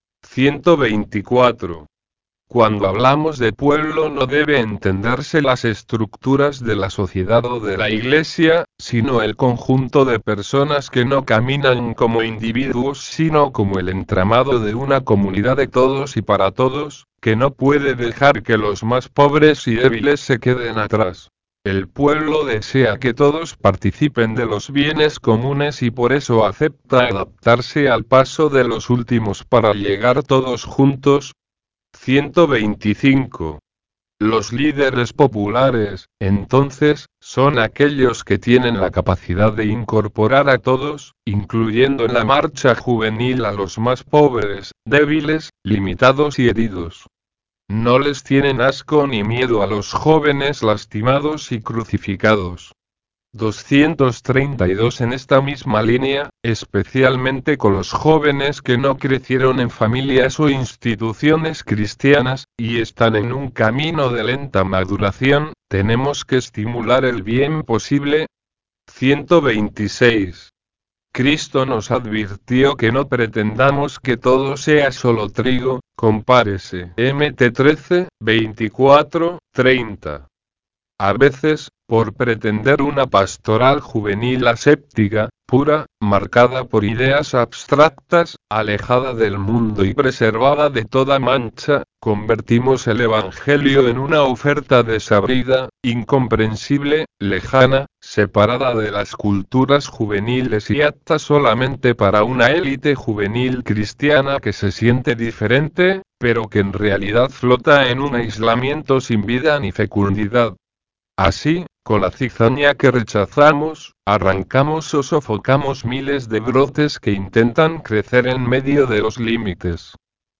124. Cuando hablamos de pueblo no debe entenderse las estructuras de la sociedad o de la iglesia, sino el conjunto de personas que no caminan como individuos sino como el entramado de una comunidad de todos y para todos, que no puede dejar que los más pobres y débiles se queden atrás. El pueblo desea que todos participen de los bienes comunes y por eso acepta adaptarse al paso de los últimos para llegar todos juntos. 125. Los líderes populares, entonces, son aquellos que tienen la capacidad de incorporar a todos, incluyendo en la marcha juvenil a los más pobres, débiles, limitados y heridos. No les tienen asco ni miedo a los jóvenes lastimados y crucificados. 232 En esta misma línea, especialmente con los jóvenes que no crecieron en familias o instituciones cristianas, y están en un camino de lenta maduración, tenemos que estimular el bien posible. 126. Cristo nos advirtió que no pretendamos que todo sea solo trigo, compárese Mt 13, 24, 30. A veces, por pretender una pastoral juvenil aséptica, pura, marcada por ideas abstractas, alejada del mundo y preservada de toda mancha, convertimos el Evangelio en una oferta desabrida, incomprensible, lejana, separada de las culturas juveniles y apta solamente para una élite juvenil cristiana que se siente diferente, pero que en realidad flota en un aislamiento sin vida ni fecundidad. Así, con la cizaña que rechazamos, arrancamos o sofocamos miles de brotes que intentan crecer en medio de los límites.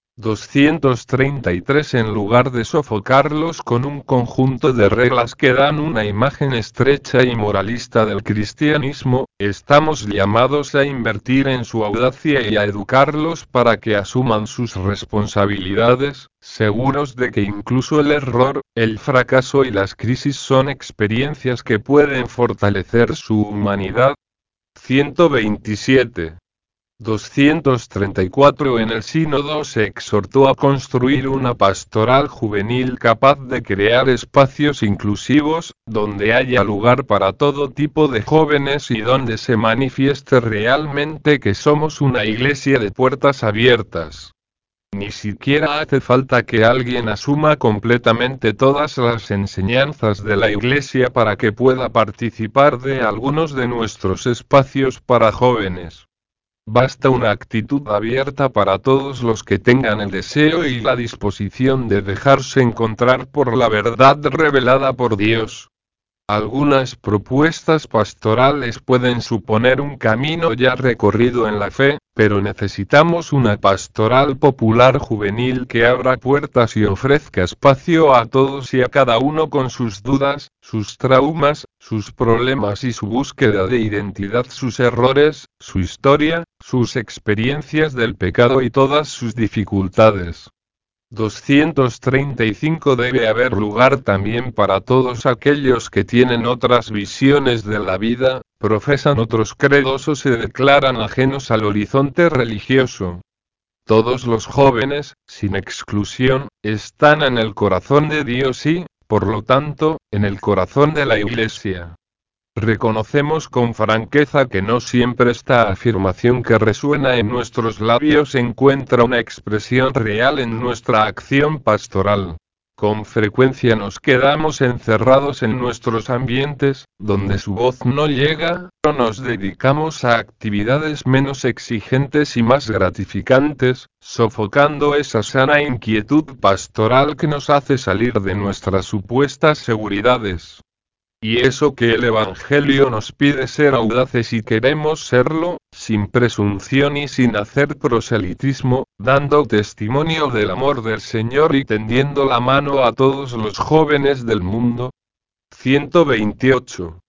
233 En lugar de sofocarlos con un conjunto de reglas que dan una imagen estrecha y moralista del cristianismo, estamos llamados a invertir en su audacia y a educarlos para que asuman sus responsabilidades, seguros de que incluso el error, el fracaso y las crisis son experiencias que pueden fortalecer su humanidad. 127. 234 En el sínodo se exhortó a construir una pastoral juvenil capaz de crear espacios inclusivos, donde haya lugar para todo tipo de jóvenes y donde se manifieste realmente que somos una iglesia de puertas abiertas. Ni siquiera hace falta que alguien asuma completamente todas las enseñanzas de la iglesia para que pueda participar de algunos de nuestros espacios para jóvenes. Basta una actitud abierta para todos los que tengan el deseo y la disposición de dejarse encontrar por la verdad revelada por Dios. Algunas propuestas pastorales pueden suponer un camino ya recorrido en la fe, pero necesitamos una pastoral popular juvenil que abra puertas y ofrezca espacio a todos y a cada uno con sus dudas, sus traumas, sus problemas y su búsqueda de identidad, sus errores, su historia, sus experiencias del pecado y todas sus dificultades. 235 Debe haber lugar también para todos aquellos que tienen otras visiones de la vida, profesan otros credos o se declaran ajenos al horizonte religioso. Todos los jóvenes, sin exclusión, están en el corazón de Dios y, por lo tanto, en el corazón de la Iglesia. Reconocemos con franqueza que no siempre esta afirmación que resuena en nuestros labios encuentra una expresión real en nuestra acción pastoral. Con frecuencia nos quedamos encerrados en nuestros ambientes, donde su voz no llega, o nos dedicamos a actividades menos exigentes y más gratificantes, sofocando esa sana inquietud pastoral que nos hace salir de nuestras supuestas seguridades. Y eso que el Evangelio nos pide ser audaces y queremos serlo, sin presunción y sin hacer proselitismo, dando testimonio del amor del Señor y tendiendo la mano a todos los jóvenes del mundo. 128.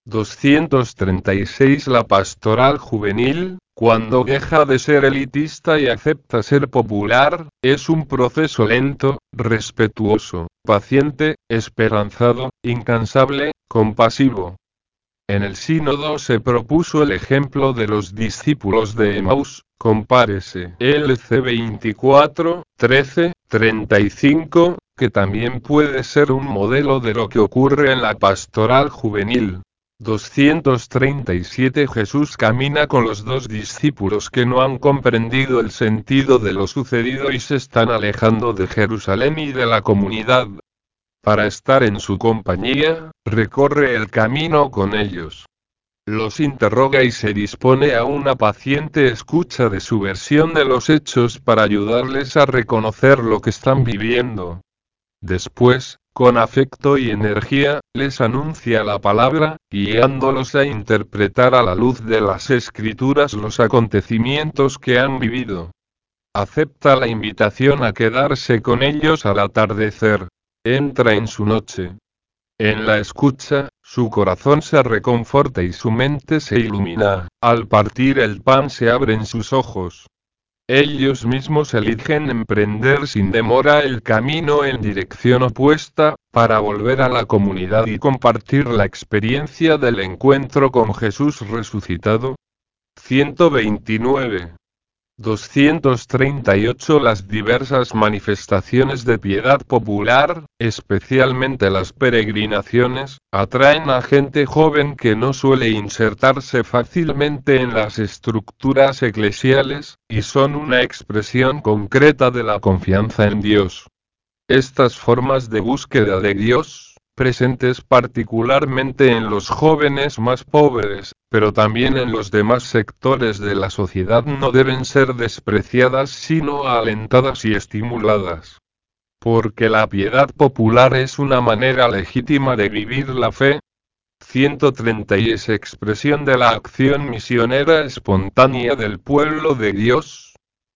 236 La pastoral juvenil, cuando deja de ser elitista y acepta ser popular, es un proceso lento, respetuoso, paciente, esperanzado, incansable, compasivo. En el sínodo se propuso el ejemplo de los discípulos de Emaús, compárese LC 24, 13, 35, que también puede ser un modelo de lo que ocurre en la pastoral juvenil. 237 Jesús camina con los dos discípulos que no han comprendido el sentido de lo sucedido y se están alejando de Jerusalén y de la comunidad. Para estar en su compañía, recorre el camino con ellos. Los interroga y se dispone a una paciente escucha de su versión de los hechos para ayudarles a reconocer lo que están viviendo. Después, con afecto y energía, les anuncia la palabra, guiándolos a interpretar a la luz de las Escrituras los acontecimientos que han vivido. Acepta la invitación a quedarse con ellos al atardecer. Entra en su noche. En la escucha, su corazón se reconforta y su mente se ilumina. Al partir el pan se abren sus ojos. Ellos mismos eligen emprender sin demora el camino en dirección opuesta, para volver a la comunidad y compartir la experiencia del encuentro con Jesús resucitado. 129. 238 Las diversas manifestaciones de piedad popular, especialmente las peregrinaciones, atraen a gente joven que no suele insertarse fácilmente en las estructuras eclesiales, y son una expresión concreta de la confianza en Dios. Estas formas de búsqueda de Dios, presentes particularmente en los jóvenes más pobres, pero también en los demás sectores de la sociedad, no deben ser despreciadas sino alentadas y estimuladas. Porque la piedad popular es una manera legítima de vivir la fe. 130 Y es expresión de la acción misionera espontánea del pueblo de Dios.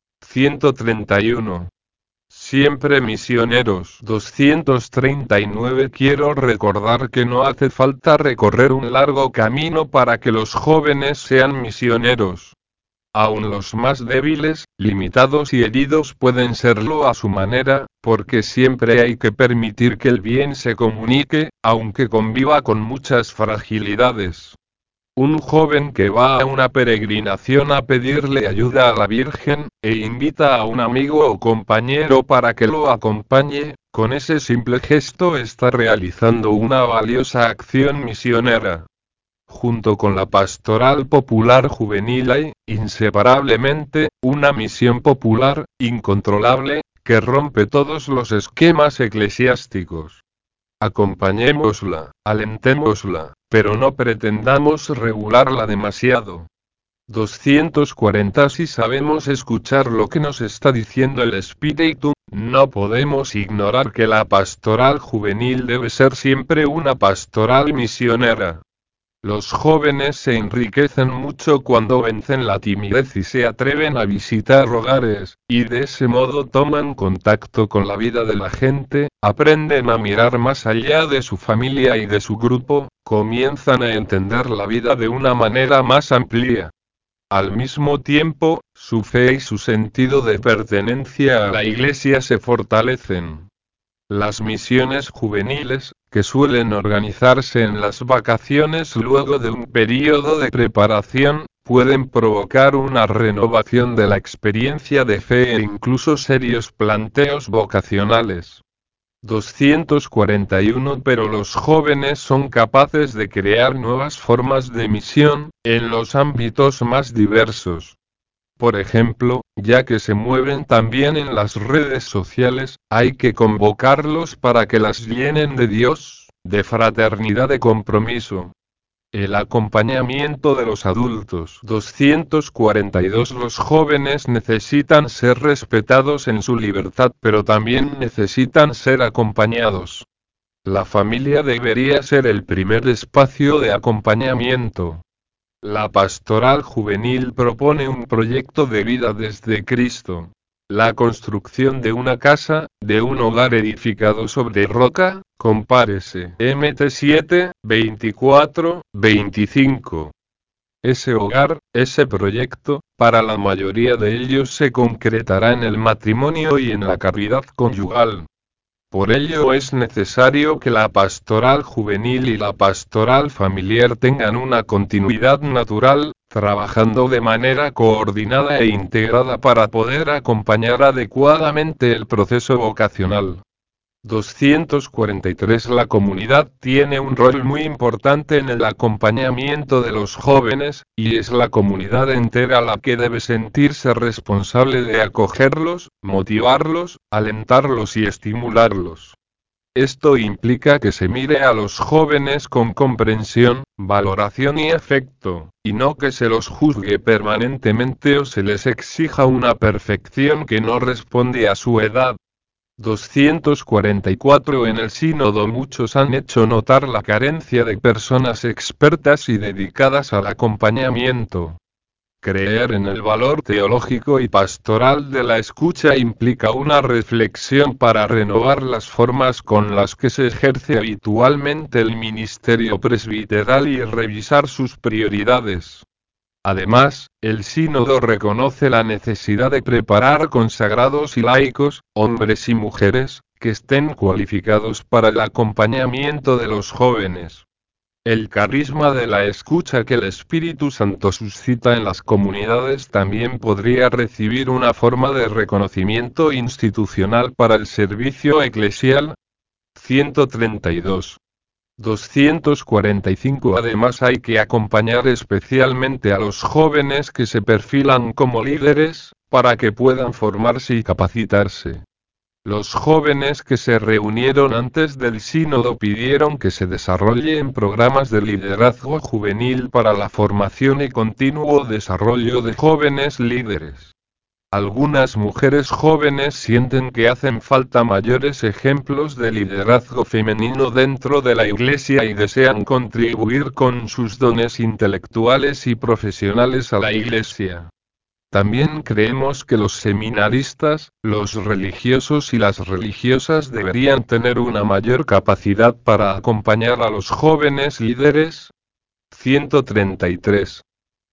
131. Siempre misioneros. 239 Quiero recordar que no hace falta recorrer un largo camino para que los jóvenes sean misioneros. Aun los más débiles, limitados y heridos pueden serlo a su manera, porque siempre hay que permitir que el bien se comunique, aunque conviva con muchas fragilidades. Un joven que va a una peregrinación a pedirle ayuda a la Virgen, e invita a un amigo o compañero para que lo acompañe, con ese simple gesto está realizando una valiosa acción misionera. Junto con la pastoral popular juvenil hay, inseparablemente, una misión popular, incontrolable, que rompe todos los esquemas eclesiásticos. Acompañémosla, alentémosla, pero no pretendamos regularla demasiado. 240 Si sabemos escuchar lo que nos está diciendo el Espíritu, no podemos ignorar que la pastoral juvenil debe ser siempre una pastoral misionera. Los jóvenes se enriquecen mucho cuando vencen la timidez y se atreven a visitar hogares, y de ese modo toman contacto con la vida de la gente, aprenden a mirar más allá de su familia y de su grupo, comienzan a entender la vida de una manera más amplia. Al mismo tiempo, su fe y su sentido de pertenencia a la Iglesia se fortalecen. Las misiones juveniles, que suelen organizarse en las vacaciones luego de un periodo de preparación, pueden provocar una renovación de la experiencia de fe e incluso serios planteos vocacionales. 241 Pero los jóvenes son capaces de crear nuevas formas de misión, en los ámbitos más diversos. Por ejemplo, ya que se mueven también en las redes sociales, hay que convocarlos para que las llenen de Dios, de fraternidad, de compromiso. El acompañamiento de los adultos. 242 Los jóvenes necesitan ser respetados en su libertad, pero también necesitan ser acompañados. La familia debería ser el primer espacio de acompañamiento. La pastoral juvenil propone un proyecto de vida desde Cristo. La construcción de una casa, de un hogar edificado sobre roca, compárese. Mt 7, 24, 25. Ese hogar, ese proyecto, para la mayoría de ellos se concretará en el matrimonio y en la caridad conyugal. Por ello es necesario que la pastoral juvenil y la pastoral familiar tengan una continuidad natural, trabajando de manera coordinada e integrada para poder acompañar adecuadamente el proceso vocacional. 243. La comunidad tiene un rol muy importante en el acompañamiento de los jóvenes, y es la comunidad entera la que debe sentirse responsable de acogerlos, motivarlos, alentarlos y estimularlos. Esto implica que se mire a los jóvenes con comprensión, valoración y afecto, y no que se los juzgue permanentemente o se les exija una perfección que no responde a su edad. 244. En el sínodo muchos han hecho notar la carencia de personas expertas y dedicadas al acompañamiento. Creer en el valor teológico y pastoral de la escucha implica una reflexión para renovar las formas con las que se ejerce habitualmente el ministerio presbiteral y revisar sus prioridades. Además, el sínodo reconoce la necesidad de preparar consagrados y laicos, hombres y mujeres, que estén cualificados para el acompañamiento de los jóvenes. El carisma de la escucha que el Espíritu Santo suscita en las comunidades también podría recibir una forma de reconocimiento institucional para el servicio eclesial. 132. 245. Además hay que acompañar especialmente a los jóvenes que se perfilan como líderes, para que puedan formarse y capacitarse. Los jóvenes que se reunieron antes del sínodo pidieron que se desarrollen programas de liderazgo juvenil para la formación y continuo desarrollo de jóvenes líderes. Algunas mujeres jóvenes sienten que hacen falta mayores ejemplos de liderazgo femenino dentro de la iglesia y desean contribuir con sus dones intelectuales y profesionales a la iglesia. También creemos que los seminaristas, los religiosos y las religiosas deberían tener una mayor capacidad para acompañar a los jóvenes líderes. 133.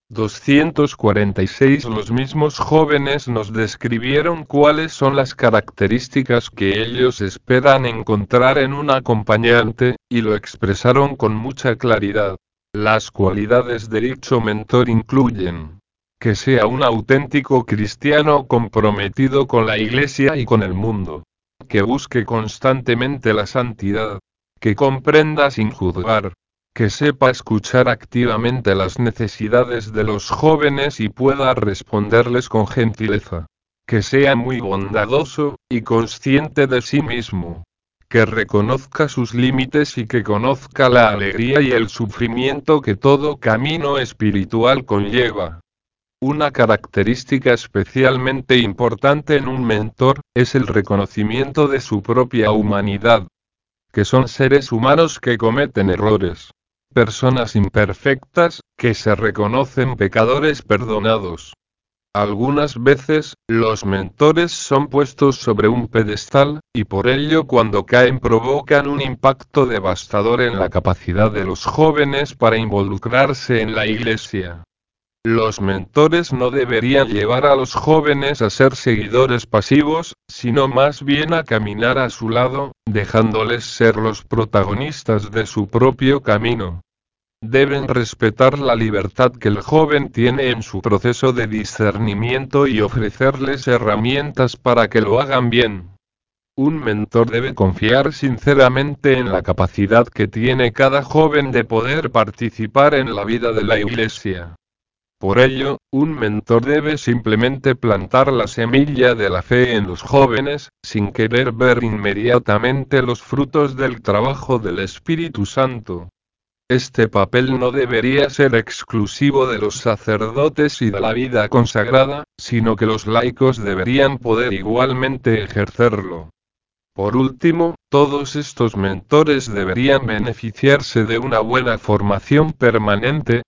246. Los mismos jóvenes nos describieron cuáles son las características que ellos esperan encontrar en un acompañante, y lo expresaron con mucha claridad. Las cualidades de dicho mentor incluyen: que sea un auténtico cristiano comprometido con la iglesia y con el mundo, que busque constantemente la santidad, que comprenda sin juzgar, que sepa escuchar activamente las necesidades de los jóvenes y pueda responderles con gentileza, que sea muy bondadoso, y consciente de sí mismo, que reconozca sus límites y que conozca la alegría y el sufrimiento que todo camino espiritual conlleva. Una característica especialmente importante en un mentor, es el reconocimiento de su propia humanidad, que son seres humanos que cometen errores. Personas imperfectas, que se reconocen pecadores perdonados. Algunas veces, los mentores son puestos sobre un pedestal, y por ello cuando caen provocan un impacto devastador en la capacidad de los jóvenes para involucrarse en la iglesia. Los mentores no deberían llevar a los jóvenes a ser seguidores pasivos, sino más bien a caminar a su lado, dejándoles ser los protagonistas de su propio camino. Deben respetar la libertad que el joven tiene en su proceso de discernimiento y ofrecerles herramientas para que lo hagan bien. Un mentor debe confiar sinceramente en la capacidad que tiene cada joven de poder participar en la vida de la iglesia. Por ello, un mentor debe simplemente plantar la semilla de la fe en los jóvenes, sin querer ver inmediatamente los frutos del trabajo del Espíritu Santo. Este papel no debería ser exclusivo de los sacerdotes y de la vida consagrada, sino que los laicos deberían poder igualmente ejercerlo. Por último, todos estos mentores deberían beneficiarse de una buena formación permanente.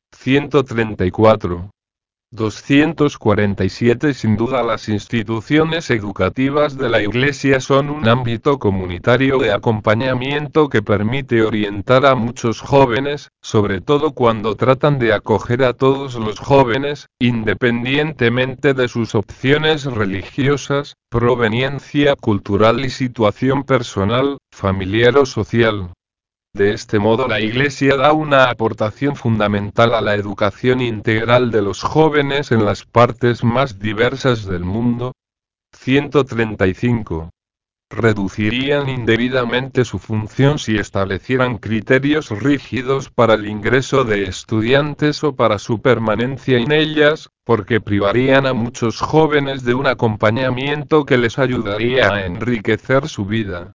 134. 247. Sin duda las instituciones educativas de la Iglesia son un ámbito comunitario de acompañamiento que permite orientar a muchos jóvenes, sobre todo cuando tratan de acoger a todos los jóvenes, independientemente de sus opciones religiosas, proveniencia cultural y situación personal, familiar o social. De este modo la Iglesia da una aportación fundamental a la educación integral de los jóvenes en las partes más diversas del mundo. 135. reducirían indebidamente su función si establecieran criterios rígidos para el ingreso de estudiantes o para su permanencia en ellas, porque privarían a muchos jóvenes de un acompañamiento que les ayudaría a enriquecer su vida.